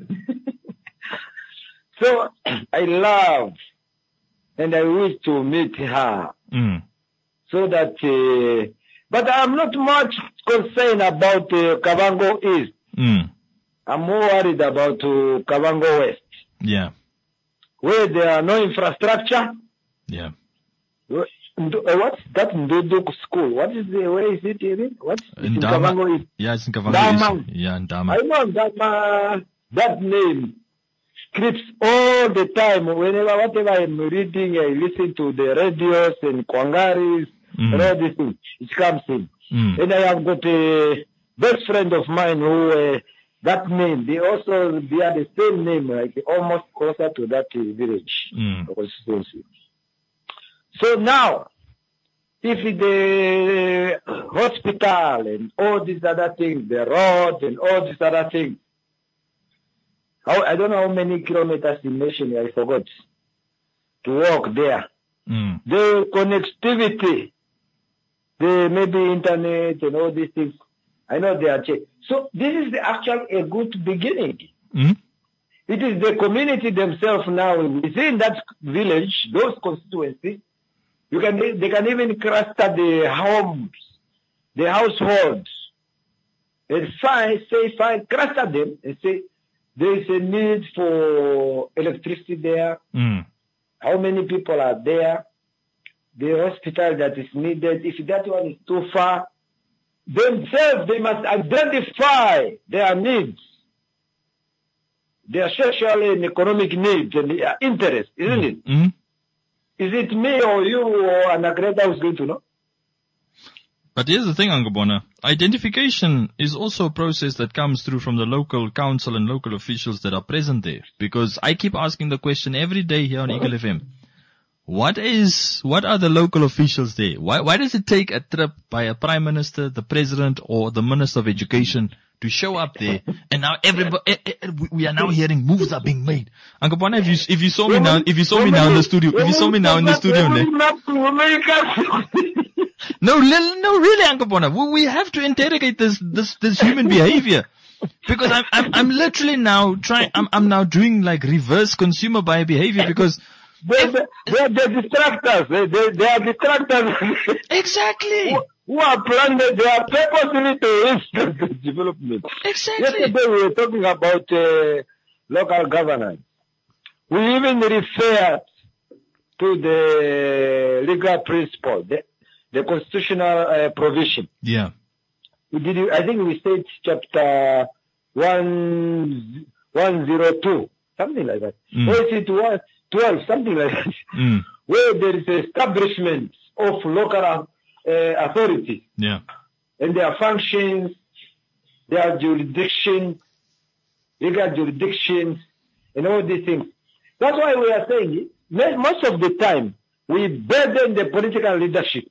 So I love and I wish to meet her. Mm. So that, uh, but I'm not much concerned about uh, Kavango East. Mm. I'm more worried about uh, Kavango West. Yeah. Where there are no infrastructure. Yeah. What's that Nduduk school? What is the, where is it even? What's in, in Dama, Kavango East? Yeah, it's in Kavango Dama. East. Yeah, in Dama. I know Dama, that name scripts all the time. Whenever, whatever I'm reading, I listen to the radios and Kwangaris mm. and all these things. It comes in. Mm. And I have got a best friend of mine who, uh, that name, they also, they are the same name, like almost closer to that uh, village. Mm. So now, if the hospital and all these other things, the road and all these other things, how, I don't know how many kilometers in nation, I forgot, to walk there. Mm. The connectivity, the maybe internet and all these things, I know they are checked. So this is actually a good beginning. Mm. It is the community themselves now within that village, those constituencies. You can, they can even cluster the homes, the households, and find, say, find, cluster them and say, there is a need for electricity there. Mm. How many people are there? The hospital that is needed. If that one is too far, themselves, they must identify their needs, their social and economic needs and their interests, isn't mm. it? Mm. Is it me or you or Anagreta who's going to know? But here's the thing, Angabona. Identification is also a process that comes through from the local council and local officials that are present there. Because I keep asking the question every day here on Eagle F M. What is, what are the local officials there? Why, why does it take a trip by a prime minister, the president, or the minister of education to show up there? And now everybody, eh, eh, we are now hearing moves are being made. Angabona, if you, if you saw me now, if you saw me now in the studio, if you saw me now in the studio, no, no, really, Angabona, we have to interrogate this, this, this human behavior. Because I'm, I'm, I'm literally now trying, I'm, I'm now doing like reverse consumer buyer behavior because They, they, they're the distractors. They, they, they are distractors. Exactly. Who, who are planned, they are purposely to restrict the development. Exactly. Yesterday we were talking about uh, local governance. We even referred to the legal principle, the, the constitutional uh, provision. Yeah. We did, I think we said chapter one, one zero two, something like that. Mm. Or is it one? twelve, something like that, mm. where there is establishment of local uh, authority. Yeah. And their functions, their jurisdictions, legal jurisdictions, and all these things. That's why we are saying it. Most of the time, we burden the political leadership.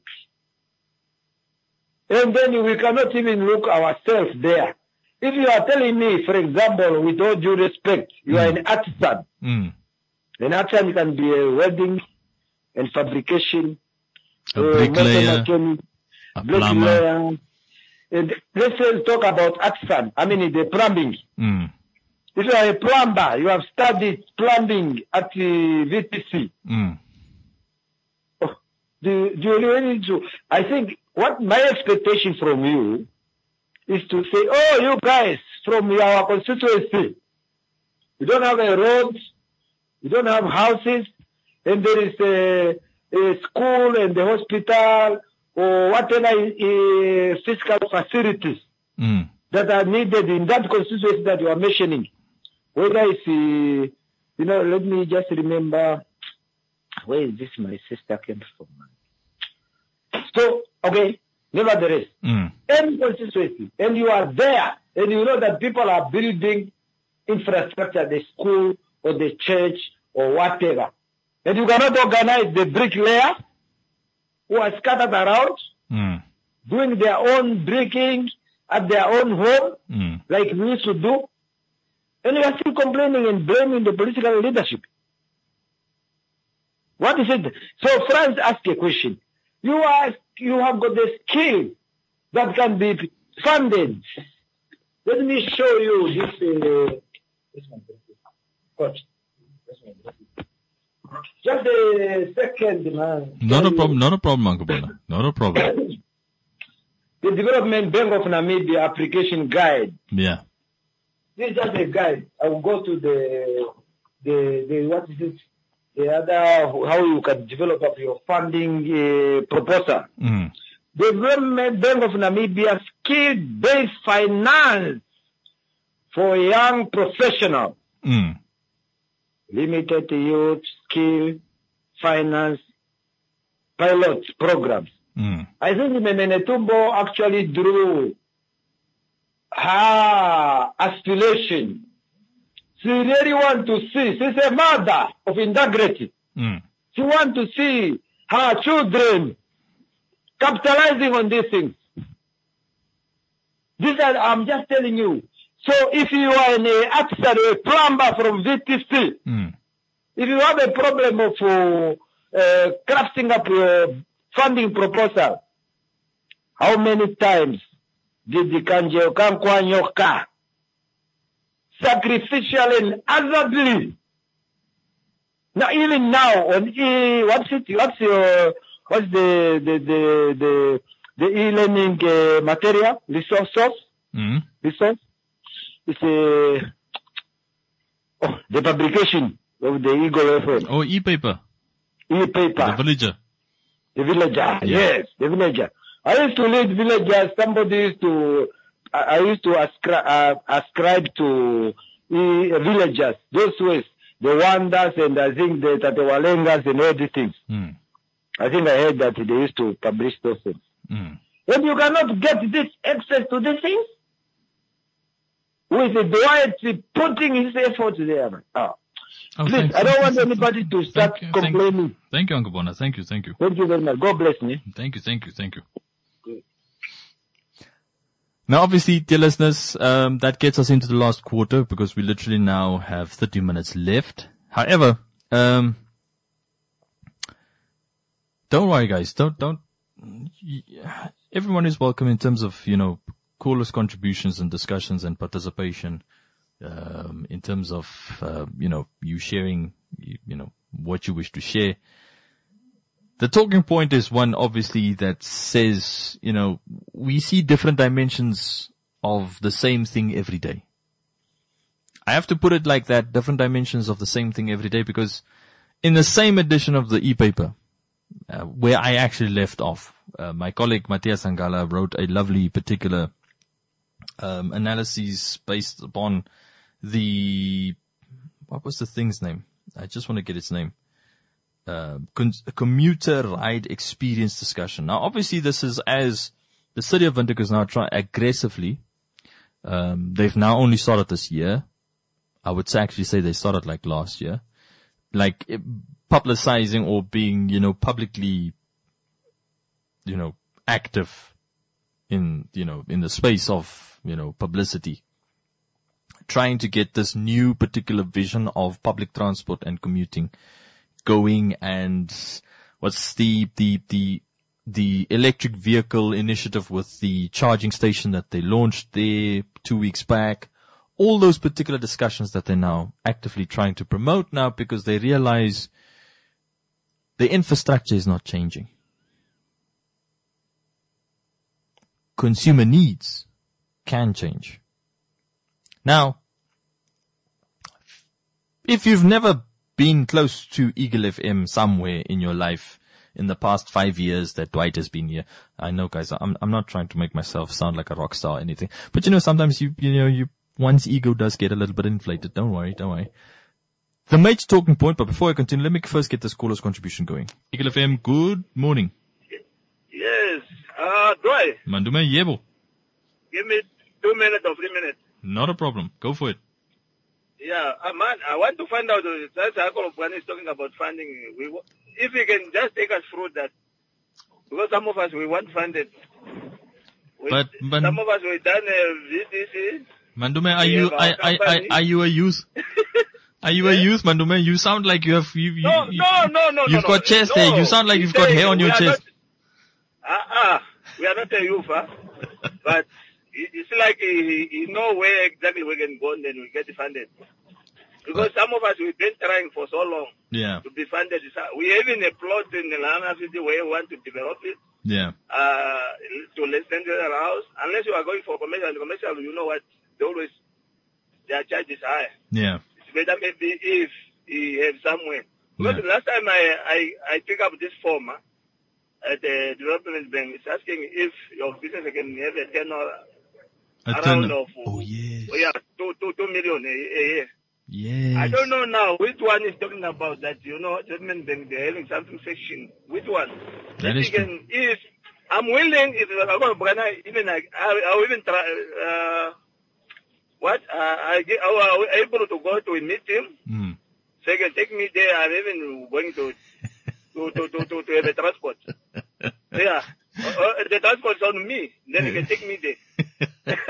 And then we cannot even look ourselves there. If you are telling me, for example, with all due respect, you mm. are an artisan, mm. An artisan can be a wedding and fabrication, a bricklayer, uh, a plumber. And let's talk about artisan. I mean, the plumbing. Mm. If you are a plumber, you have studied plumbing at the V T C. Mm. Oh, do, do you really need to? I think what my expectation from you is to say, oh, you guys from our constituency, you don't have a road, you don't have houses, and there is a, a school and a hospital or whatever uh, physical facilities mm. that are needed in that constituency that you are mentioning. Whether it's, uh, you know, let me just remember, where is this my sister came from? So, okay, nevertheless, mm. any constituency, and you are there, and you know that people are building infrastructure, the school or the church or whatever, and you cannot organize the bricklayers who are scattered around, mm. doing their own bricking at their own home, mm. like we used to do, and you are still complaining and blaming the political leadership. What is it? So France asked a question. You are, you have got the skill that can be funded. Let me show you this. Uh, this one. Coach. This one. Just a second, man. Not a problem. Not a problem, Uncle Bona. Not a problem. The Development Bank of Namibia application guide. Yeah. This is just a guide. I will go to the the the what is it? The other, how you can develop up your funding uh, proposal. Mm. The Development Bank of Namibia skill-based finance for young professionals. Mm. Limited youth skill finance pilot programs. Mm. I think Memenetumbo actually drew her aspiration. She really wants to see, she's a mother of integrity. Mm. She wants to see her children capitalizing on these things. This is, I'm just telling you. So if you are an officer or a plumber from V T C, mm. if you have a problem of uh, uh, crafting up your funding proposal, how many times did the Kanje Okankwanyokka sacrificially and hazardly? Now, even now, on e, what's it? What's your what's the the the the, the e-learning uh, material resource source? Mm. Resource. It's a oh, the publication of the Eagle F M. Oh, e-paper. E-paper. The Villager. The Villager. Yeah. Yes, the Villager. I used to lead Villager. Somebody used to. I, I used to ascri- uh, ascribe to e- villagers. Those ways, the Wandas and I think the Tatewalengas and all these things. Mm. I think I heard that they used to publish those things. Mm. And you cannot get this access to these things with the Dwight putting his effort there. Oh. Oh, Please, thanks. I don't want anybody to start thank you, complaining. Thank, thank you, Uncle Bona. Thank you, thank you. Thank you very much. God bless me. Thank you, thank you, thank you. Now, obviously, dear listeners, um, that gets us into the last quarter because we literally now have thirty minutes left. However, um, don't worry, guys. Don't, don't, everyone is welcome in terms of, you know, callers' contributions and discussions and participation, um, in terms of, uh, you know, you sharing, you, you know, what you wish to share. The talking point is one, obviously, that says, you know, we see different dimensions of the same thing every day. I have to put it like that, different dimensions of the same thing every day, because in the same edition of the e-paper, uh, where I actually left off, uh, my colleague Matthias Angala wrote a lovely particular um, analysis based upon the, what was the thing's name? I just want to get its name. Uh, con- commuter ride experience discussion. Now, obviously, this is as the city of Windhoek is now trying aggressively. Um, they've now only started this year. I would say actually say they started like last year, like publicizing or being, you know, publicly, you know, active in, you know, in the space of, you know, publicity, trying to get this new particular vision of public transport and commuting going. And what's the, the, the, the electric vehicle initiative with the charging station that they launched there two weeks back. All those particular discussions that they're now actively trying to promote now because they realize the infrastructure is not changing. Consumer needs can change. Now, if you've never been close to Eagle F M somewhere in your life in the past five years that Dwight has been here. I know, guys, I'm, I'm not trying to make myself sound like a rock star or anything, but you know, sometimes you, you know, you, one's ego does get a little bit inflated. Don't worry, don't worry. The mate's talking point, but before I continue, let me first get this caller's contribution going. Eagle F M, good morning. Yes, uh, Dwight. Mandume Yebo. Give me two minutes or three minutes. Not a problem. Go for it. Yeah, uh, man, I want to find out, uh, that's Uncle Bwana is talking about funding. We, if you can just take us through that, because some of us, we want funded. We, but, but, some of us, we done uh, V D C. Mandume, are you, I, I, I, are you a youth? Are you a youth, Mandume? You sound like you have, you, you, no, you, no, no, no, you've no, got no, chest no. hair. You sound like you've got hair on your chest. Ah, uh, uh, we are not a youth, huh? But it's like he, he know where exactly we can go and then we get funded. Because uh, some of us, we've been trying for so long yeah. to be funded. We have even a plot in the Lana City where we want to develop it. Yeah. Uh, to less than the house. Unless you are going for commercial, commercial, you know what, they always, their charge is high. Yeah. It's better maybe if he has somewhere. Because yeah. last time I, I, I pick up this form uh, at the development bank, it's asking if your business can have a tenor around of, oh, yes. oh, yeah, two, two, two million a, a year. Yes. I don't know now which one is talking about that, you know, development bank, they're having something section. Which one? That is can, true. If I'm willing, if I'm going to, even I, I will even try, uh, what, uh, I, I was able to go to meet him. Mm. So he can take me there. I'm even going to, to, to, to, to, to have a transport. Yeah. Uh, the transport is on me. Then he can take me there.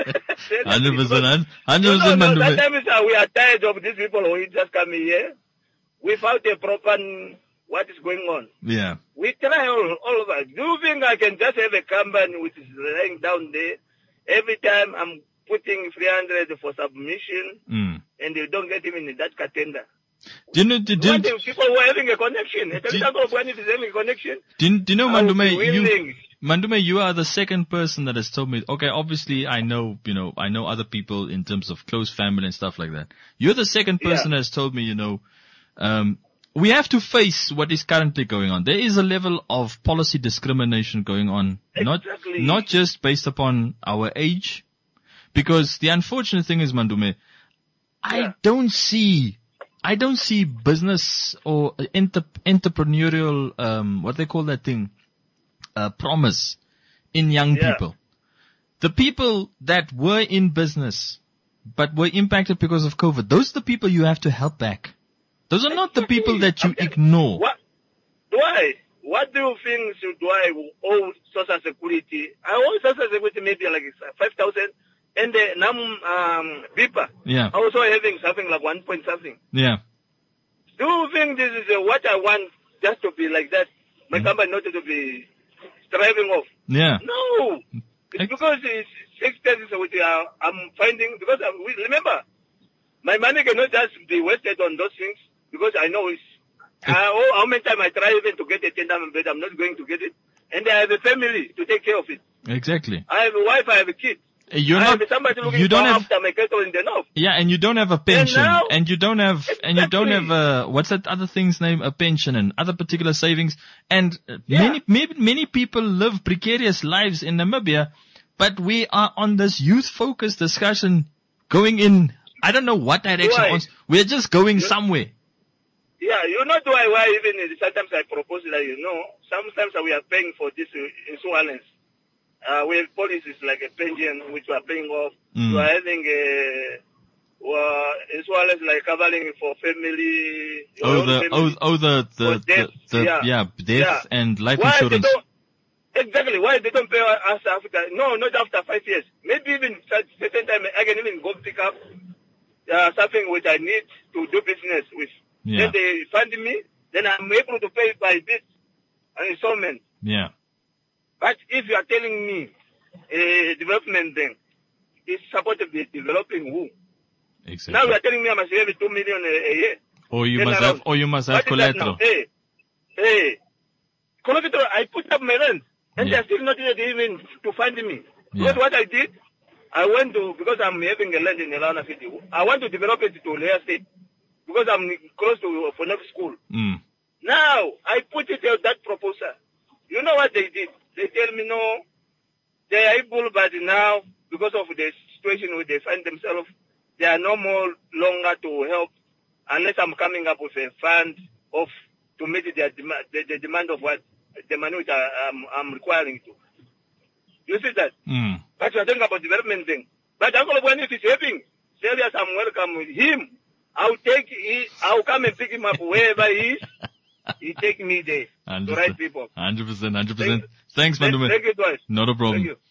one hundred percent. one hundred percent. No, no, no, that time is, uh, we are tired of these people who just come here without a proper what is going on. Yeah. We try all, all over. Do you think I can just have a company which is laying down there? Every time I'm putting three hundred for submission mm. and you don't get even in that contender. Do you know, do, do, do, people who are having a connection. Do, do, when it is having a connection. Do, do you know, Mandume, you, Mandume, you are the second person that has told me, okay, obviously I know, you know, I know other people in terms of close family and stuff like that. You're the second person yeah. that has told me, you know, um, we have to face what is currently going on. There is a level of policy discrimination going on, exactly. not, not just based upon our age, because the unfortunate thing is, Mandume, yeah. I don't see I don't see business or inter- entrepreneurial, um, what they call that thing, uh, promise in young yeah. people. The people that were in business, but were impacted because of COVID, those are the people you have to help back. Those are not the people that you okay. ignore. What, Why? What do you think should I owe social security? I owe social security maybe like five thousand. And the Nam, um, Bipa, yeah. also having something like one point something. Yeah. Do you think this is uh, what I want just to be like that? My mm. company not to be striving off. Yeah. No. It's because it's six things which uh, I'm finding, because I, remember, my money cannot just be wasted on those things, because I know it's, uh, oh, how many times I try even to get a ten diamond bed, I'm not going to get it. And I have a family to take care of it. Exactly. I have a wife, I have a kid. You're I not, have somebody looking you don't for have, after my cattle in the north. Yeah, and you don't have a pension, and, now, and you don't have, exactly. and you don't have a, what's that other thing's name? A pension and other particular savings. And yeah. many, many, many people live precarious lives in Namibia, but we are on this youth-focused discussion going in, I don't know what direction. Why? We're just going you, somewhere. Yeah, you know why, why even sometimes I propose that, you know, sometimes we are paying for this insurance. Uh, we have policies like a pension, which we are paying off. Mm. We are having a, uh, insurance like covering for family. Oh, the, family, oh, oh, the, the, death, the, the yeah, yeah, death yeah. and life why insurance. Exactly. Why they don't pay us after, no, not after five years. Maybe even certain time I can even go pick up, uh, something which I need to do business with. Yeah. Then they fund me, then I'm able to pay by bit an installment. Yeah. But if you are telling me a development bank is supposed to be developing who? Exactly. Now you are telling me I must have two million a, a year. Or you must have, or you must have collateral. Hey, hey, collateral. I put up my rent, and yeah. they are still not even to find me. Yeah. Because what I did, I went to, because I'm having a land in Elana City, I want to develop it to Lea State. because I'm close to Fonef school. Mm. Now, I put it out, that proposal. You know what they did? They tell me, no, they are able, but now, because of the situation where they find themselves, they are no more longer to help unless I'm coming up with a fund of to meet their demand, the, the demand of what the money which I, I'm, I'm requiring to. You see that? Mm. But you're talking about development thing. But Uncle when it is helping, serious, I'm welcome with him. I'll take, he, I'll come and pick him up wherever he is. He take me there. The right people. one hundred percent, one hundred percent. Thanks, Mandume. Thank you, twice. Not a problem. Thank you.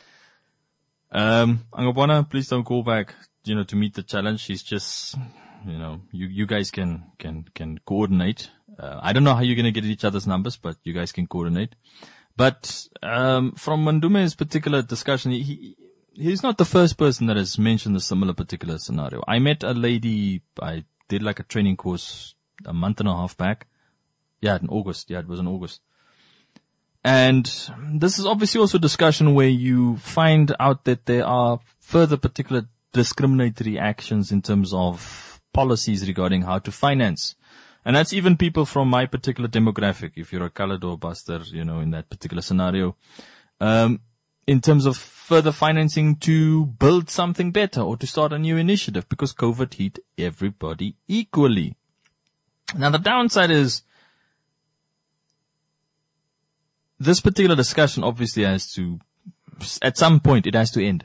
Um, Angabwana, please don't call back, you know, to meet the challenge. She's just, you know, you, you guys can, can, can coordinate. Uh, I don't know how you're going to get each other's numbers, but you guys can coordinate. But, um, from Mandume's particular discussion, he, he's not the first person that has mentioned a similar particular scenario. I met a lady, I did like a training course a month and a half back. Yeah, in August. Yeah, it was in August. And this is obviously also a discussion where you find out that there are further particular discriminatory actions in terms of policies regarding how to finance. And that's even people from my particular demographic. If you're a colored or buster, you know, in that particular scenario, um, in terms of further financing to build something better or to start a new initiative, because COVID hit everybody equally. Now, the downside is, this particular discussion obviously has to, at some point, it has to end.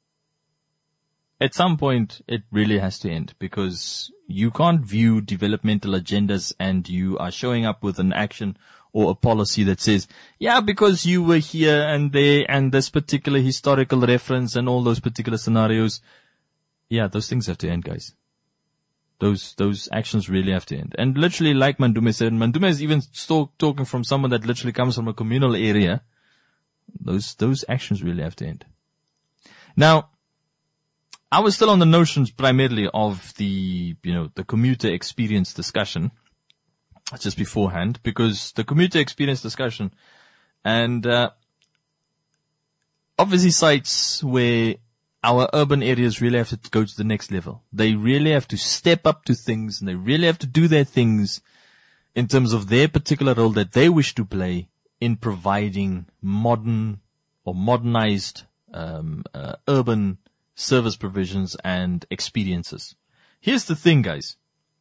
At some point, it really has to end, because you can't view developmental agendas and you are showing up with an action or a policy that says, yeah, because you were here and there and this particular historical reference and all those particular scenarios. Yeah, those things have to end, guys. Those, those actions really have to end. And literally, like Mandume said, Mandume is even still talking from someone that literally comes from a communal area. Those, those actions really have to end. Now, I was still on the notions primarily of the, you know, the commuter experience discussion just beforehand, because the commuter experience discussion and, uh, obviously sites where our urban areas really have to go to the next level. They really have to step up to things, and they really have to do their things in terms of their particular role that they wish to play in providing modern or modernized um, uh, urban service provisions and experiences. Here's the thing, guys.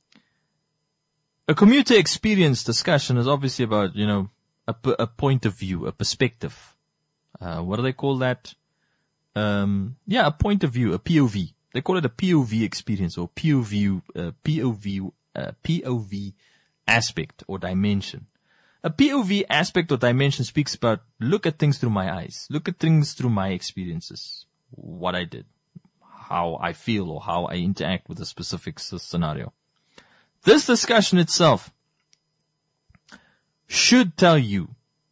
A commuter experience discussion is obviously about, you know, a, a point of view, a perspective. Uh, what do they call that? Um, yeah, a point of view, a P O V. They call it a P O V experience or P O V, uh, P O V, uh, P O V aspect or dimension. A P O V aspect or dimension speaks about look at things through my eyes, look at things through my experiences, what I did, how I feel or how I interact with a specific scenario. This discussion itself should tell you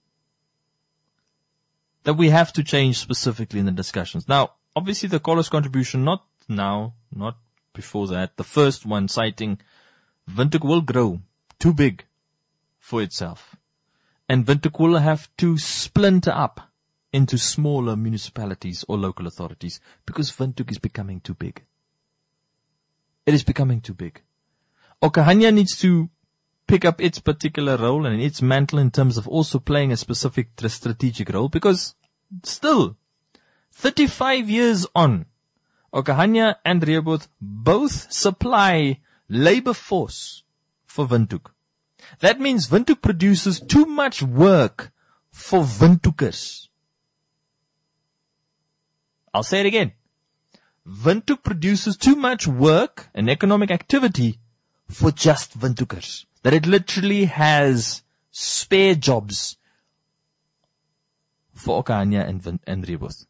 that we have to change specifically in the discussions. Now, obviously the caller's contribution, not now, not before that, the first one citing Windhoek will grow too big for itself. And Windhoek will have to splinter up into smaller municipalities or local authorities because Windhoek is becoming too big. It is becoming too big. Okahanya needs to pick up its particular role and its mantle in terms of also playing a specific strategic role, because still, thirty-five years on, Okahanya and Rehoboth both supply labor force for Windhoek. That means Windhoek produces too much work for Windhoekers. I'll say it again. Windhoek produces too much work and economic activity for just Windhoekers. That it literally has spare jobs for Okahanya and, and Rehoboth.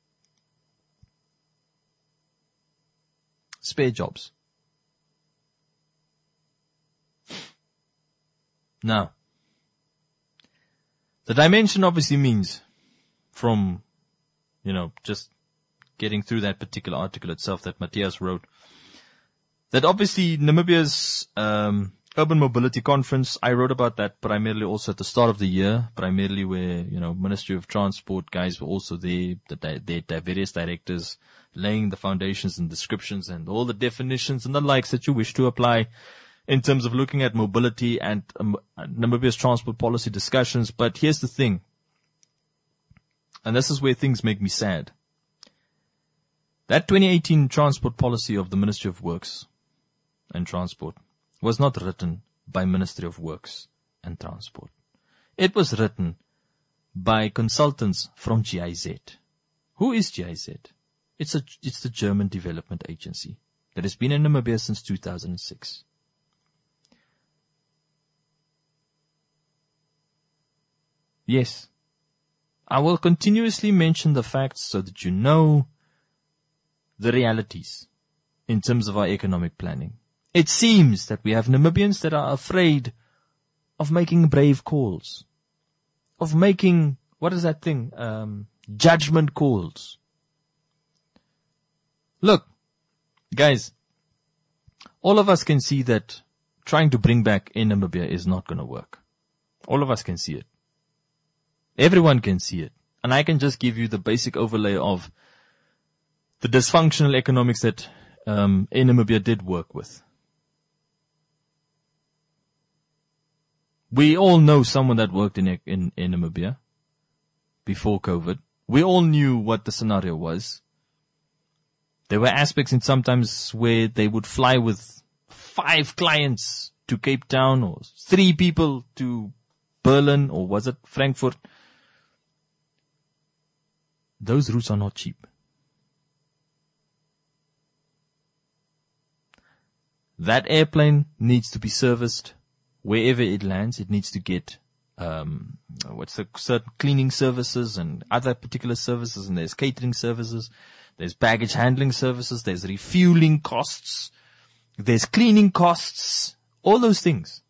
Spare jobs. Now, the dimension obviously means from, you know, just getting through that particular article itself that Matthias wrote, that obviously Namibia's um, Urban Mobility Conference. I wrote about that primarily also at the start of the year, primarily where, you know, Ministry of Transport guys were also there, the, the, the various directors laying the foundations and descriptions and all the definitions and the likes that you wish to apply in terms of looking at mobility and um, Namibia's transport policy discussions. But here's the thing, and this is where things make me sad. That twenty eighteen transport policy of the Ministry of Works and Transport was not written by Ministry of Works and Transport. It was written by consultants from G I Z. Who is G I Z? It's a, it's the German Development Agency that has been in Namibia since two thousand six. Yes, I will continuously mention the facts so that you know the realities in terms of our economic planning. It seems that we have Namibians that are afraid of making brave calls, of making, what is that thing, um, judgment calls. Look, guys, all of us can see that trying to bring back in Namibia is not going to work. All of us can see it. Everyone can see it. And I can just give you the basic overlay of the dysfunctional economics that um, in Namibia did work with. We all know someone that worked in, in, in Namibia before COVID. We all knew what the scenario was. There were aspects in sometimes where they would fly with five clients to Cape Town or three people to Berlin, or was it Frankfurt? Those routes are not cheap. That airplane needs to be serviced wherever it lands. It needs to get, um, what's the certain cleaning services and other particular services, and there's catering services. There's baggage handling services. There's refueling costs. There's cleaning costs. All those things.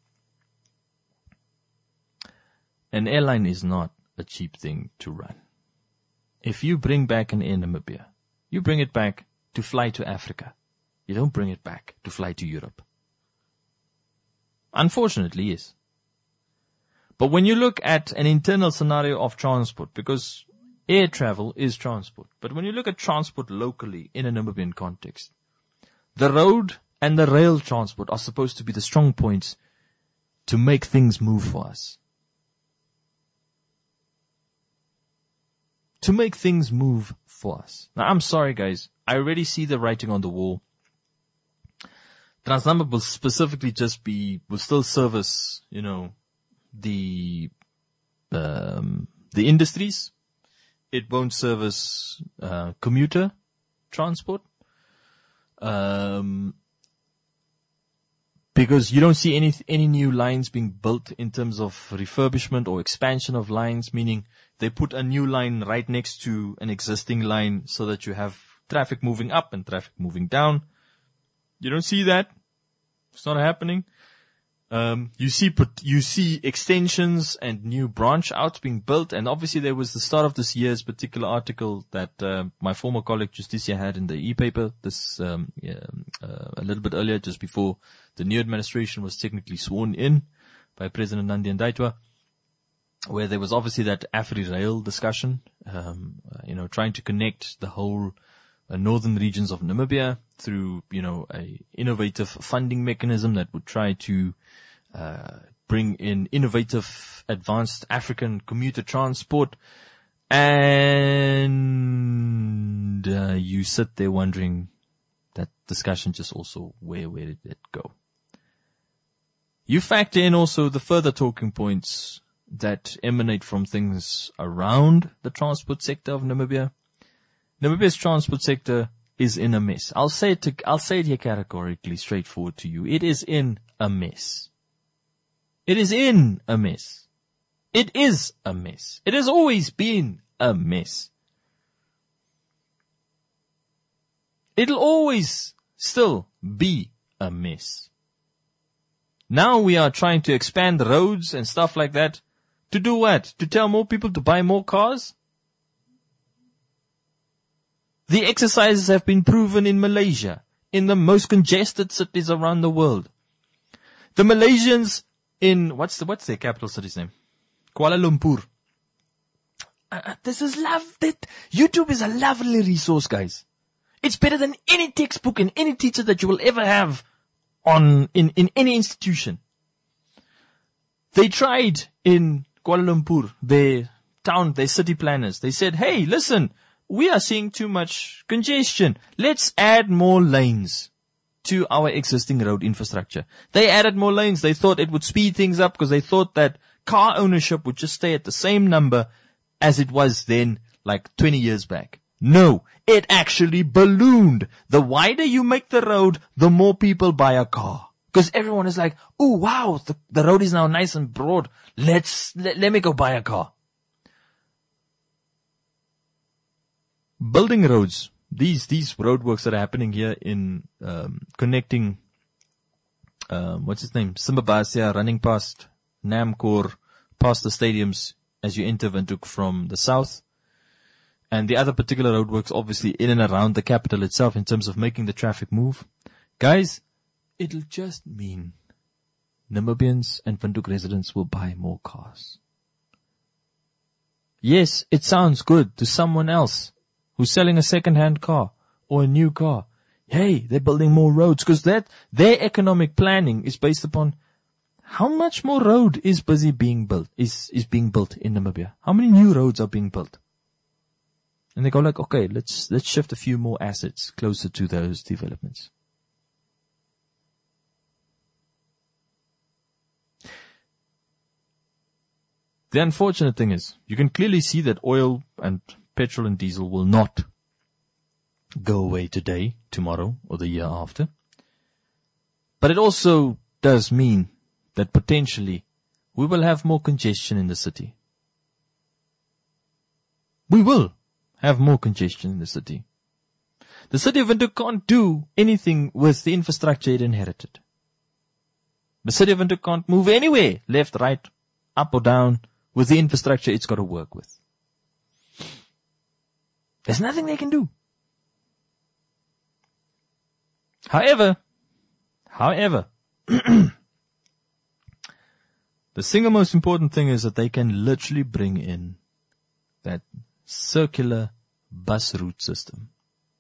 An airline is not a cheap thing to run. If you bring back an Air Namibia, you bring it back to fly to Africa. You don't bring it back to fly to Europe. Unfortunately, yes. But when you look at an internal scenario of transport, because air travel is transport, but when you look at transport locally in a Namibian context, the road and the rail transport are supposed to be the strong points to make things move for us. To make things move for us. Now, I'm sorry, guys. I already see the writing on the wall. Transnamib will specifically just be, will still service, you know, the, um, the industries. It won't service, uh, commuter transport. Um, because you don't see any, any new lines being built in terms of refurbishment or expansion of lines, meaning they put a new line right next to an existing line so that you have traffic moving up and traffic moving down. You don't see that. It's not happening. Um, you see, you see extensions and new branch outs being built. And obviously there was the start of this year's particular article that, uh, my former colleague Justicia had in the e-paper this, um, yeah, uh, a little bit earlier, just before the new administration was technically sworn in by President Nandi Ndaitwah, where there was obviously that AfriRail discussion, um, uh, you know, trying to connect the whole uh, northern regions of Namibia through, you know, a innovative funding mechanism that would try to uh bring in innovative, advanced African commuter transport. And uh, you sit there wondering, that discussion just also, where, where did it go? You factor in also the further talking points that emanate from things around the transport sector of Namibia. Namibia's transport sector is in a mess. I'll say it to, I'll say it here categorically, straightforward to you. It is in a mess. It is in a mess. It is a mess. It has always been a mess. It'll always still be a mess. Now we are trying to expand roads and stuff like that. To do what? To tell more people to buy more cars? The exercises have been proven in Malaysia, in the most congested cities around the world. The Malaysians in, what's the, what's their capital city's name? Kuala Lumpur. Uh, this is love, that YouTube is a lovely resource, guys. It's better than any textbook and any teacher that you will ever have on, in, in any institution. They tried in Kuala Lumpur, their town, their city planners. They said, hey, listen, we are seeing too much congestion. Let's add more lanes to our existing road infrastructure. They added more lanes. They thought it would speed things up because they thought that car ownership would just stay at the same number as it was then, like twenty years back. No, it actually ballooned. The wider you make the road, the more people buy a car. Because everyone is like, oh wow, the, the road is now nice and broad. Let's, let, let me go buy a car. Building roads. These, these roadworks that are happening here in, um, connecting, um, what's his name? Simbabasia, running past Namkor, past the stadiums as you enter Windhoek from the south. And the other particular roadworks obviously in and around the capital itself in terms of making the traffic move. Guys, it'll just mean Namibians and Windhoek residents will buy more cars. Yes, it sounds good to someone else who's selling a second-hand car or a new car. Hey, they're building more roads because that, their economic planning is based upon how much more road is busy being built, is, is being built in Namibia. How many new roads are being built? And they go like, okay, let's, let's shift a few more assets closer to those developments. The unfortunate thing is, you can clearly see that oil and petrol and diesel will not go away today, tomorrow, or the year after. But it also does mean that potentially we will have more congestion in the city. We will have more congestion in the city. The city of Windhoek can't do anything with the infrastructure it inherited. The city of Windhoek can't move anywhere, left, right, up or down, with the infrastructure it's got to work with. There's nothing they can do. However, however, the single most important thing is that they can literally bring in that circular bus route system.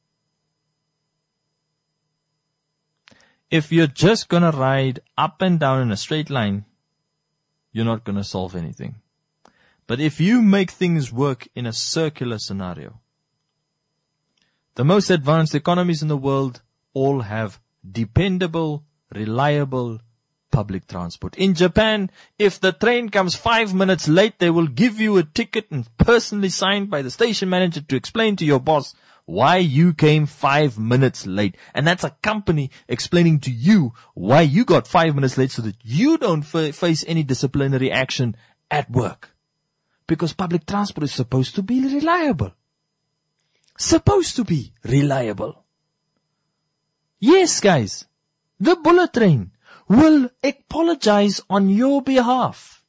If you're just gonna ride up and down in a straight line, you're not gonna solve anything. But if you make things work in a circular scenario, the most advanced economies in the world all have dependable, reliable public transport. In Japan, if the train comes five minutes late, they will give you a ticket and personally signed by the station manager to explain to your boss why you came five minutes late. And that's a company explaining to you why you got five minutes late so that you don't f- face any disciplinary action at work. Because public transport is supposed to be reliable. Supposed to be reliable. Yes, guys, the bullet train will apologize on your behalf.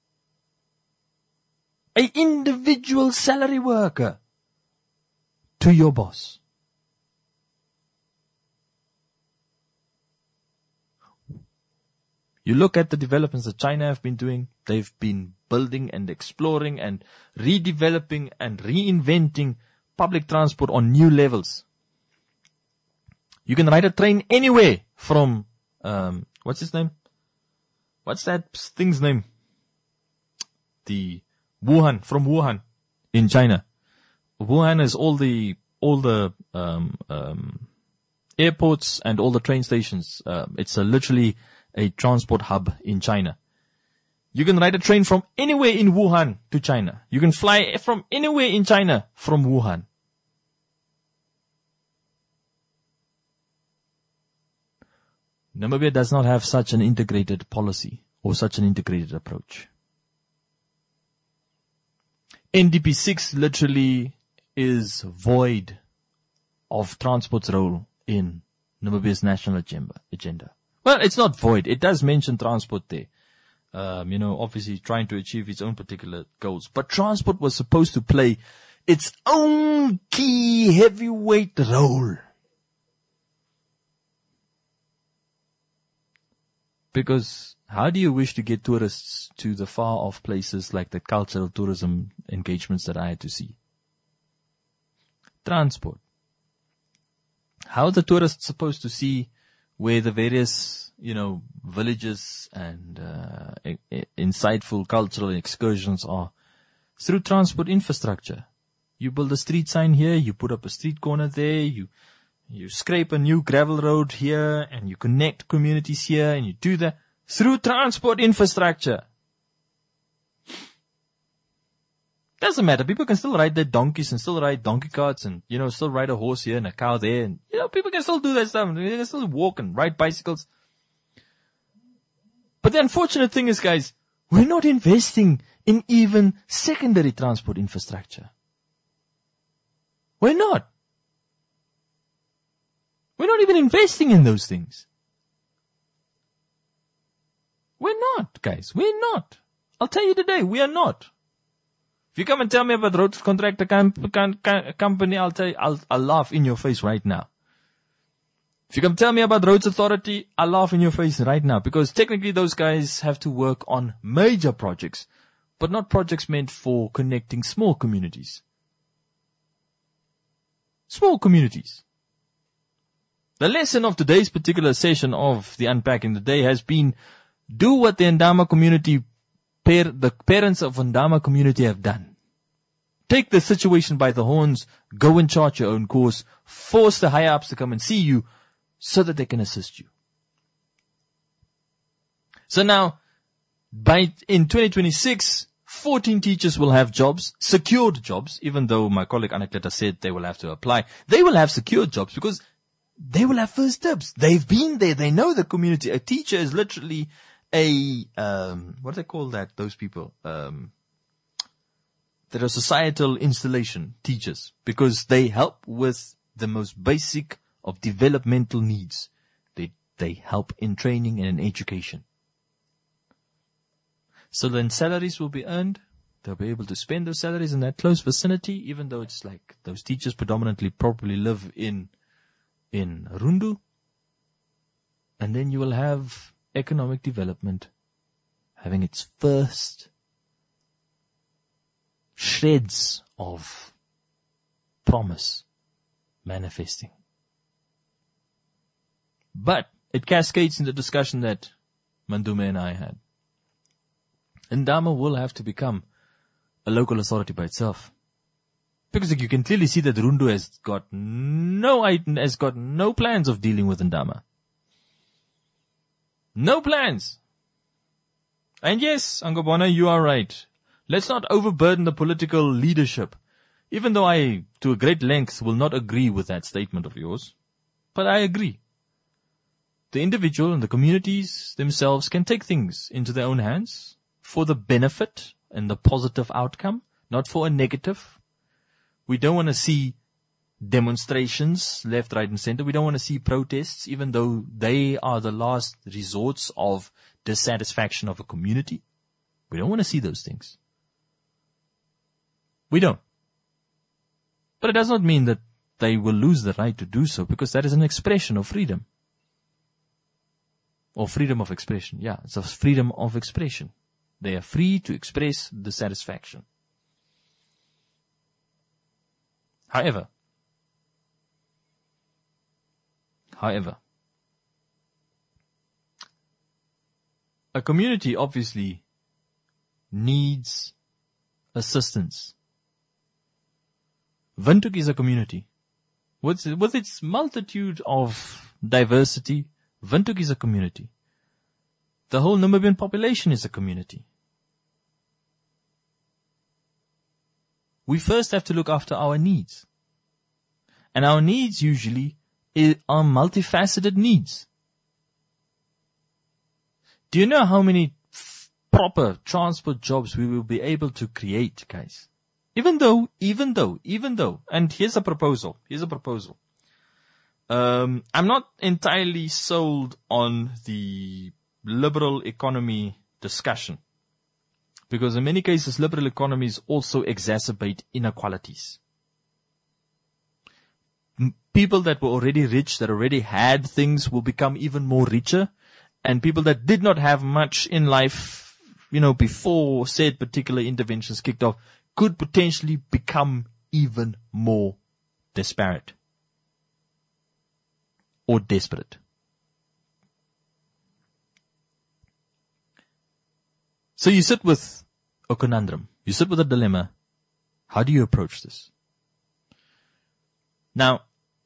An individual salary worker to your boss. You look at the developments that China have been doing. They've been building and exploring and redeveloping and reinventing public transport on new levels. You can ride a train anywhere from, um, what's his name? What's that thing's name? The Wuhan, from Wuhan in China. Wuhan is all the, all the, um, um, airports and all the train stations. Uh, it's a literally a transport hub in China. You can ride a train from anywhere in Wuhan to China. You can fly from anywhere in China from Wuhan. Namibia does not have such an integrated policy or such an integrated approach. N D P six literally is void of transport's role in Namibia's national agenda. Well, it's not void. It does mention transport there. Um, you know, obviously trying to achieve its own particular goals. But transport was supposed to play its own key heavyweight role. Because how do you wish to get tourists to the far off places like the cultural tourism engagements that I had to see? Transport. How are the tourists supposed to see where the various, you know, villages and uh, I- I- insightful cultural excursions are? Through transport infrastructure. You build a street sign here, you put up a street corner there, you you scrape a new gravel road here, and you connect communities here, and you do that through transport infrastructure. Doesn't matter. People can still ride their donkeys and still ride donkey carts and, you know, still ride a horse here and a cow there. And, you know, people can still do that stuff. They can still walk and ride bicycles. But the unfortunate thing is, guys, we're not investing in even secondary transport infrastructure. We're not. We're not even investing in those things. We're not, guys. We're not. I'll tell you today, we are not. If you come and tell me about road contractor com- com- com- company, I'll tell you, I'll, I'll laugh in your face right now. If you come tell me about roads authority, I'll laugh in your face right now, because technically those guys have to work on major projects, but not projects meant for connecting small communities. Small communities. The lesson of today's particular session of the Unpacking the Day has been, do what the Ndama community, par- the parents of Ndama community have done. Take the situation by the horns, go and chart your own course, force the higher ups to come and see you so that they can assist you. So now, by, in twenty twenty-six, fourteen teachers will have jobs, secured jobs, even though my colleague Anakleta said they will have to apply. They will have secured jobs because they will have first dibs. They've been there. They know the community. A teacher is literally a, um, what do they call that? Those people, um, that are societal installation teachers, because they help with the most basic of developmental needs. They, they help in training and in education. So then salaries will be earned. They'll be able to spend those salaries in that close vicinity, even though it's like those teachers predominantly probably live in in Rundu. And then you will have economic development having its first shreds of promise manifesting. But it cascades in the discussion that Mandume and I had. Ndama will have to become a local authority by itself. Because you can clearly see that Rundu has got no has got no plans of dealing with Ndama. No plans. And yes, Angobona, you are right. Let's not overburden the political leadership. Even though I, to a great length, will not agree with that statement of yours. But I agree. The individual and the communities themselves can take things into their own hands for the benefit and the positive outcome, not for a negative. We don't want to see demonstrations left, right, and center. We don't want to see protests, even though they are the last resorts of dissatisfaction of a community. We don't want to see those things. We don't. But it does not mean that they will lose the right to do so, because that is an expression of freedom. Or freedom of expression. Yeah, it's a freedom of expression. They are free to express dissatisfaction. However, however, a community obviously needs assistance. Windhoek is a community. With, with its multitude of diversity, Windhoek is a community. The whole Namibian population is a community. We first have to look after our needs. And our needs usually are multifaceted needs. Do you know how many f- proper transport jobs we will be able to create, guys? Even though, even though, even though, and here's a proposal, here's a proposal. Um, I'm not entirely sold on the liberal economy discussion. Because in many cases, liberal economies also exacerbate inequalities. People that were already rich, that already had things, will become even more richer. and people that did not have much in life, you know, before said particular interventions kicked off, could potentially become even more disparate or desperate. So you sit with a conundrum. You sit with a dilemma. How do you approach this? Now,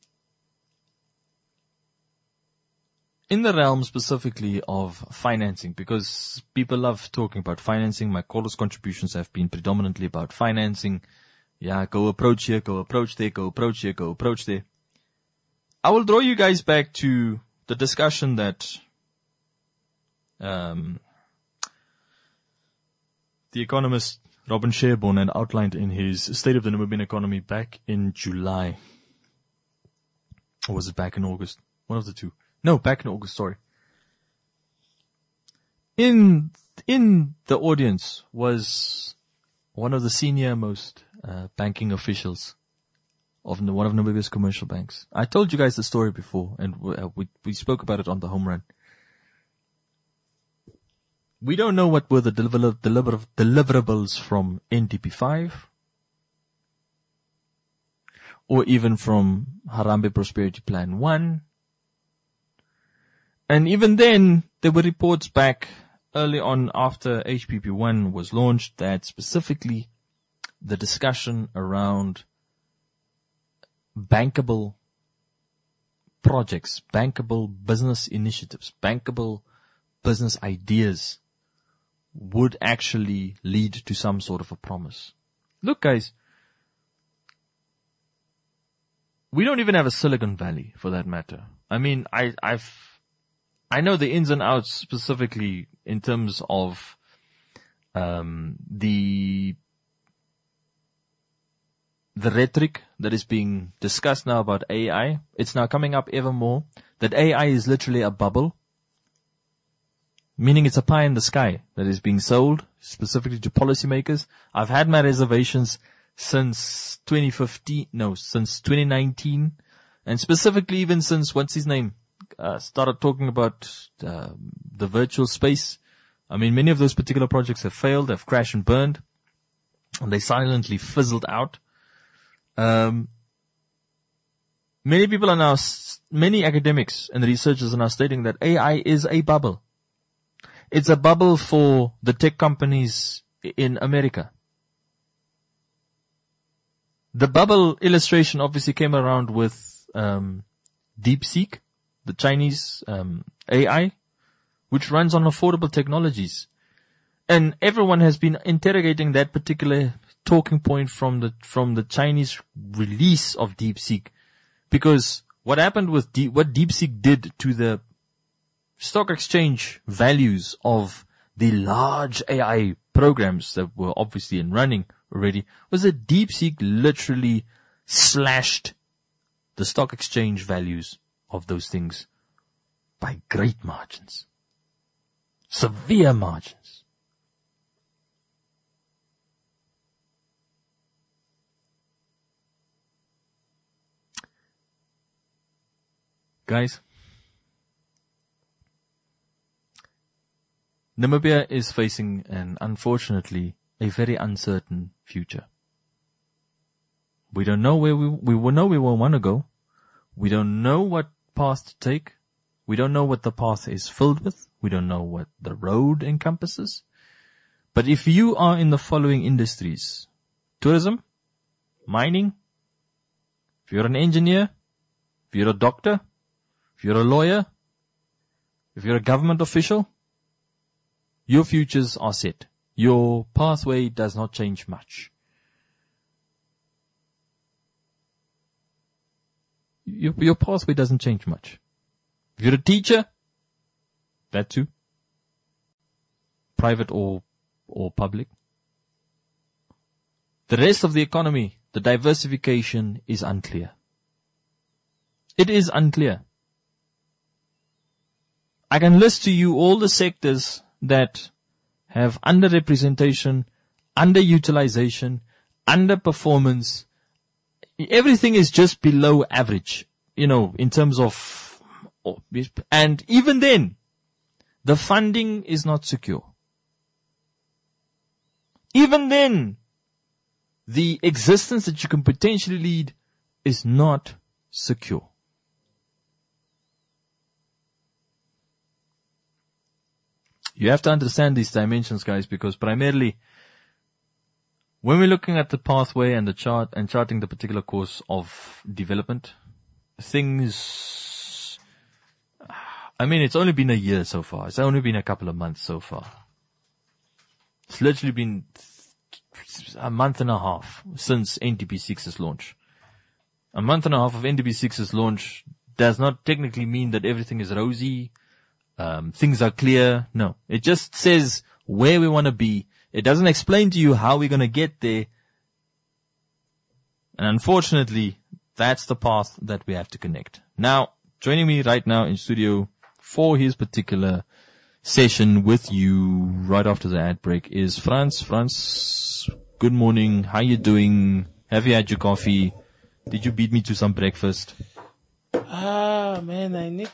in the realm specifically of financing, because people love talking about financing, my callers' contributions have been predominantly about financing. Yeah, go approach here, go approach there, go approach here, go approach there. I will draw you guys back to the discussion that um, the economist Robin Sherborne had outlined in his State of the Namibian Economy back in July. Or was it back in August? One of the two. No, back in August, sorry. In, in the audience was one of the senior most uh, banking officials of one of Namibia's commercial banks. I told you guys the story before, and uh, we, we spoke about it on the home run. We don't know what were the deliver, deliver, deliverables from N D P five or even from Harambee Prosperity Plan one. And even then, there were reports back early on after H P P one was launched that specifically the discussion around bankable projects, bankable business initiatives, bankable business ideas would actually lead to some sort of a promise. Look, guys, we don't even have a Silicon Valley for that matter. I mean, I, I've, I know the ins and outs specifically in terms of, um, the, the rhetoric that is being discussed now about A I. It's now coming up ever more that A I is literally a bubble. Meaning it's a pie in the sky that is being sold specifically to policymakers. I've had my reservations since twenty fifteen, no, since twenty nineteen, and specifically even since, what's his name, uh, started talking about uh, the virtual space. I mean, many of those particular projects have failed, have crashed and burned, and they silently fizzled out. Um, many people are now, many academics and researchers are now stating that A I is a bubble. It's a bubble for the tech companies in America. The bubble illustration obviously came around with um, DeepSeek, the Chinese um, A I, which runs on affordable technologies. And everyone has been interrogating that particular talking point from the from the Chinese release of DeepSeek, because what happened with Deep, what DeepSeek did to the stock exchange values of the large A I programs that were obviously in running already was that DeepSeek literally slashed the stock exchange values of those things by great margins. Severe margins. Guys, Namibia is facing an, unfortunately, a very uncertain future. We don't know where we, we will know we will want to go. We don't know what path to take. We don't know what the path is filled with. We don't know what the road encompasses. But if you are in the following industries, tourism, mining, if you're an engineer, if you're a doctor, if you're a lawyer, if you're a government official, your futures are set. Your pathway does not change much. Your, your pathway doesn't change much. If you're a teacher, that too. Private or, or public. The rest of the economy, the diversification is unclear. It is unclear. I can list to you all the sectors that have underrepresentation, underutilization, underperformance. Everything is just below average, you know, in terms of, and even then, the funding is not secure. Even then, the existence that you can potentially lead is not secure. You have to understand these dimensions, guys, because primarily, when we're looking at the pathway and the chart and charting the particular course of development, things, I mean, it's only been a year so far. It's only been a couple of months so far. It's literally been a month and a half since N D P six's launch. A month and a half of N D P six's launch does not technically mean that everything is rosy. Um, things are clear. No, it just says where we want to be. It doesn't explain to you how we're going to get there. And unfortunately, that's the path that we have to connect. Now, joining me right now in studio for his particular session with you right after the ad break is Frans. Frans, good morning. How you doing? Have you had your coffee? Did you beat me to some breakfast? Ah, man, I need...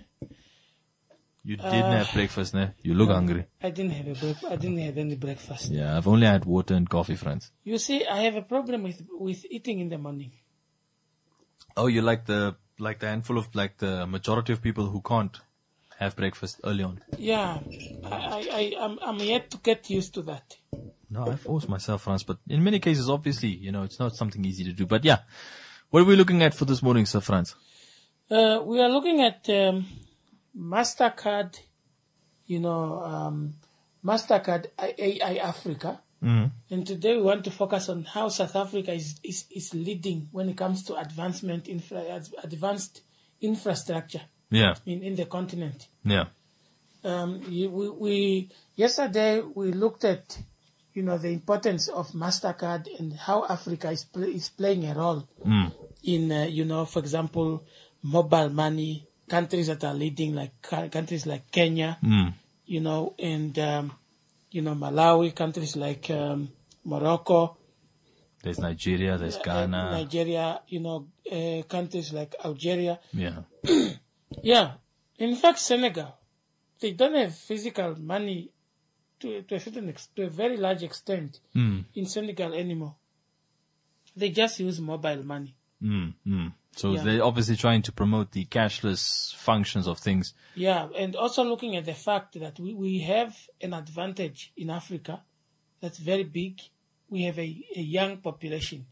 You didn't uh, have breakfast, ne? You look no, hungry. I didn't have a break- I didn't have any breakfast. Yeah, I've only had water and coffee, friends. You see, I have a problem with with eating in the morning. Oh, you like the like the handful of like the majority of people who can't have breakfast early on. Yeah, I I, I I'm I'm yet to get used to that. No, I force myself, Frans, but in many cases, obviously, you know, it's not something easy to do. But yeah, what are we looking at for this morning, Sir Frans? Uh, we are looking at. Um, MasterCard, you know, um, MasterCard A I Africa. Mm-hmm. And today we want to focus on how South Africa is, is, is leading when it comes to advancement, infra, advanced infrastructure yeah. in, in the continent. Yeah. Um, we, we, yesterday we looked at, you know, the importance of MasterCard and how Africa is, play, is playing a role mm. in, uh, you know, for example, mobile money, countries that are leading, like countries like Kenya, mm. you know, and, um, you know, Malawi, countries like um, Morocco. There's Nigeria, there's uh, Ghana. Nigeria, you know, uh, countries like Algeria. Yeah. Yeah. In fact, Senegal, they don't have physical money to, to a certain ex- to a very large extent mm. in Senegal anymore. They just use mobile money. Mm, mm. So yeah. they're obviously trying to promote the cashless functions of things. Yeah, and also looking at the fact that we, we have an advantage in Africa that's very big. We have a, a young population.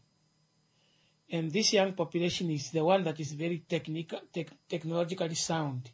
And this young population is the one that is very technical, te- technologically sound.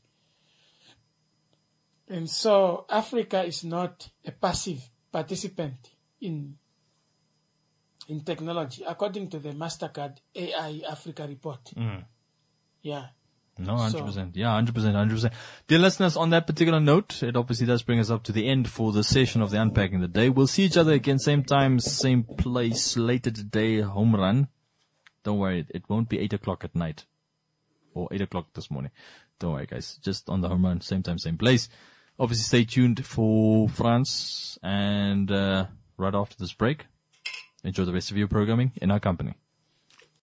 And so Africa is not a passive participant in in technology, according to the MasterCard A I Africa report. Mm. Yeah. No, one hundred percent. So, yeah, one hundred percent, one hundred percent. Dear listeners, on that particular note, it obviously does bring us up to the end for the session of the Unpacking the Day. We'll see each other again, same time, same place, later today, home run. Don't worry, it won't be eight o'clock at night. Or eight o'clock this morning. Don't worry, guys. Just on the home run, same time, same place. Obviously, stay tuned for Frans, and uh, right after this break, enjoy the rest of your programming in our company.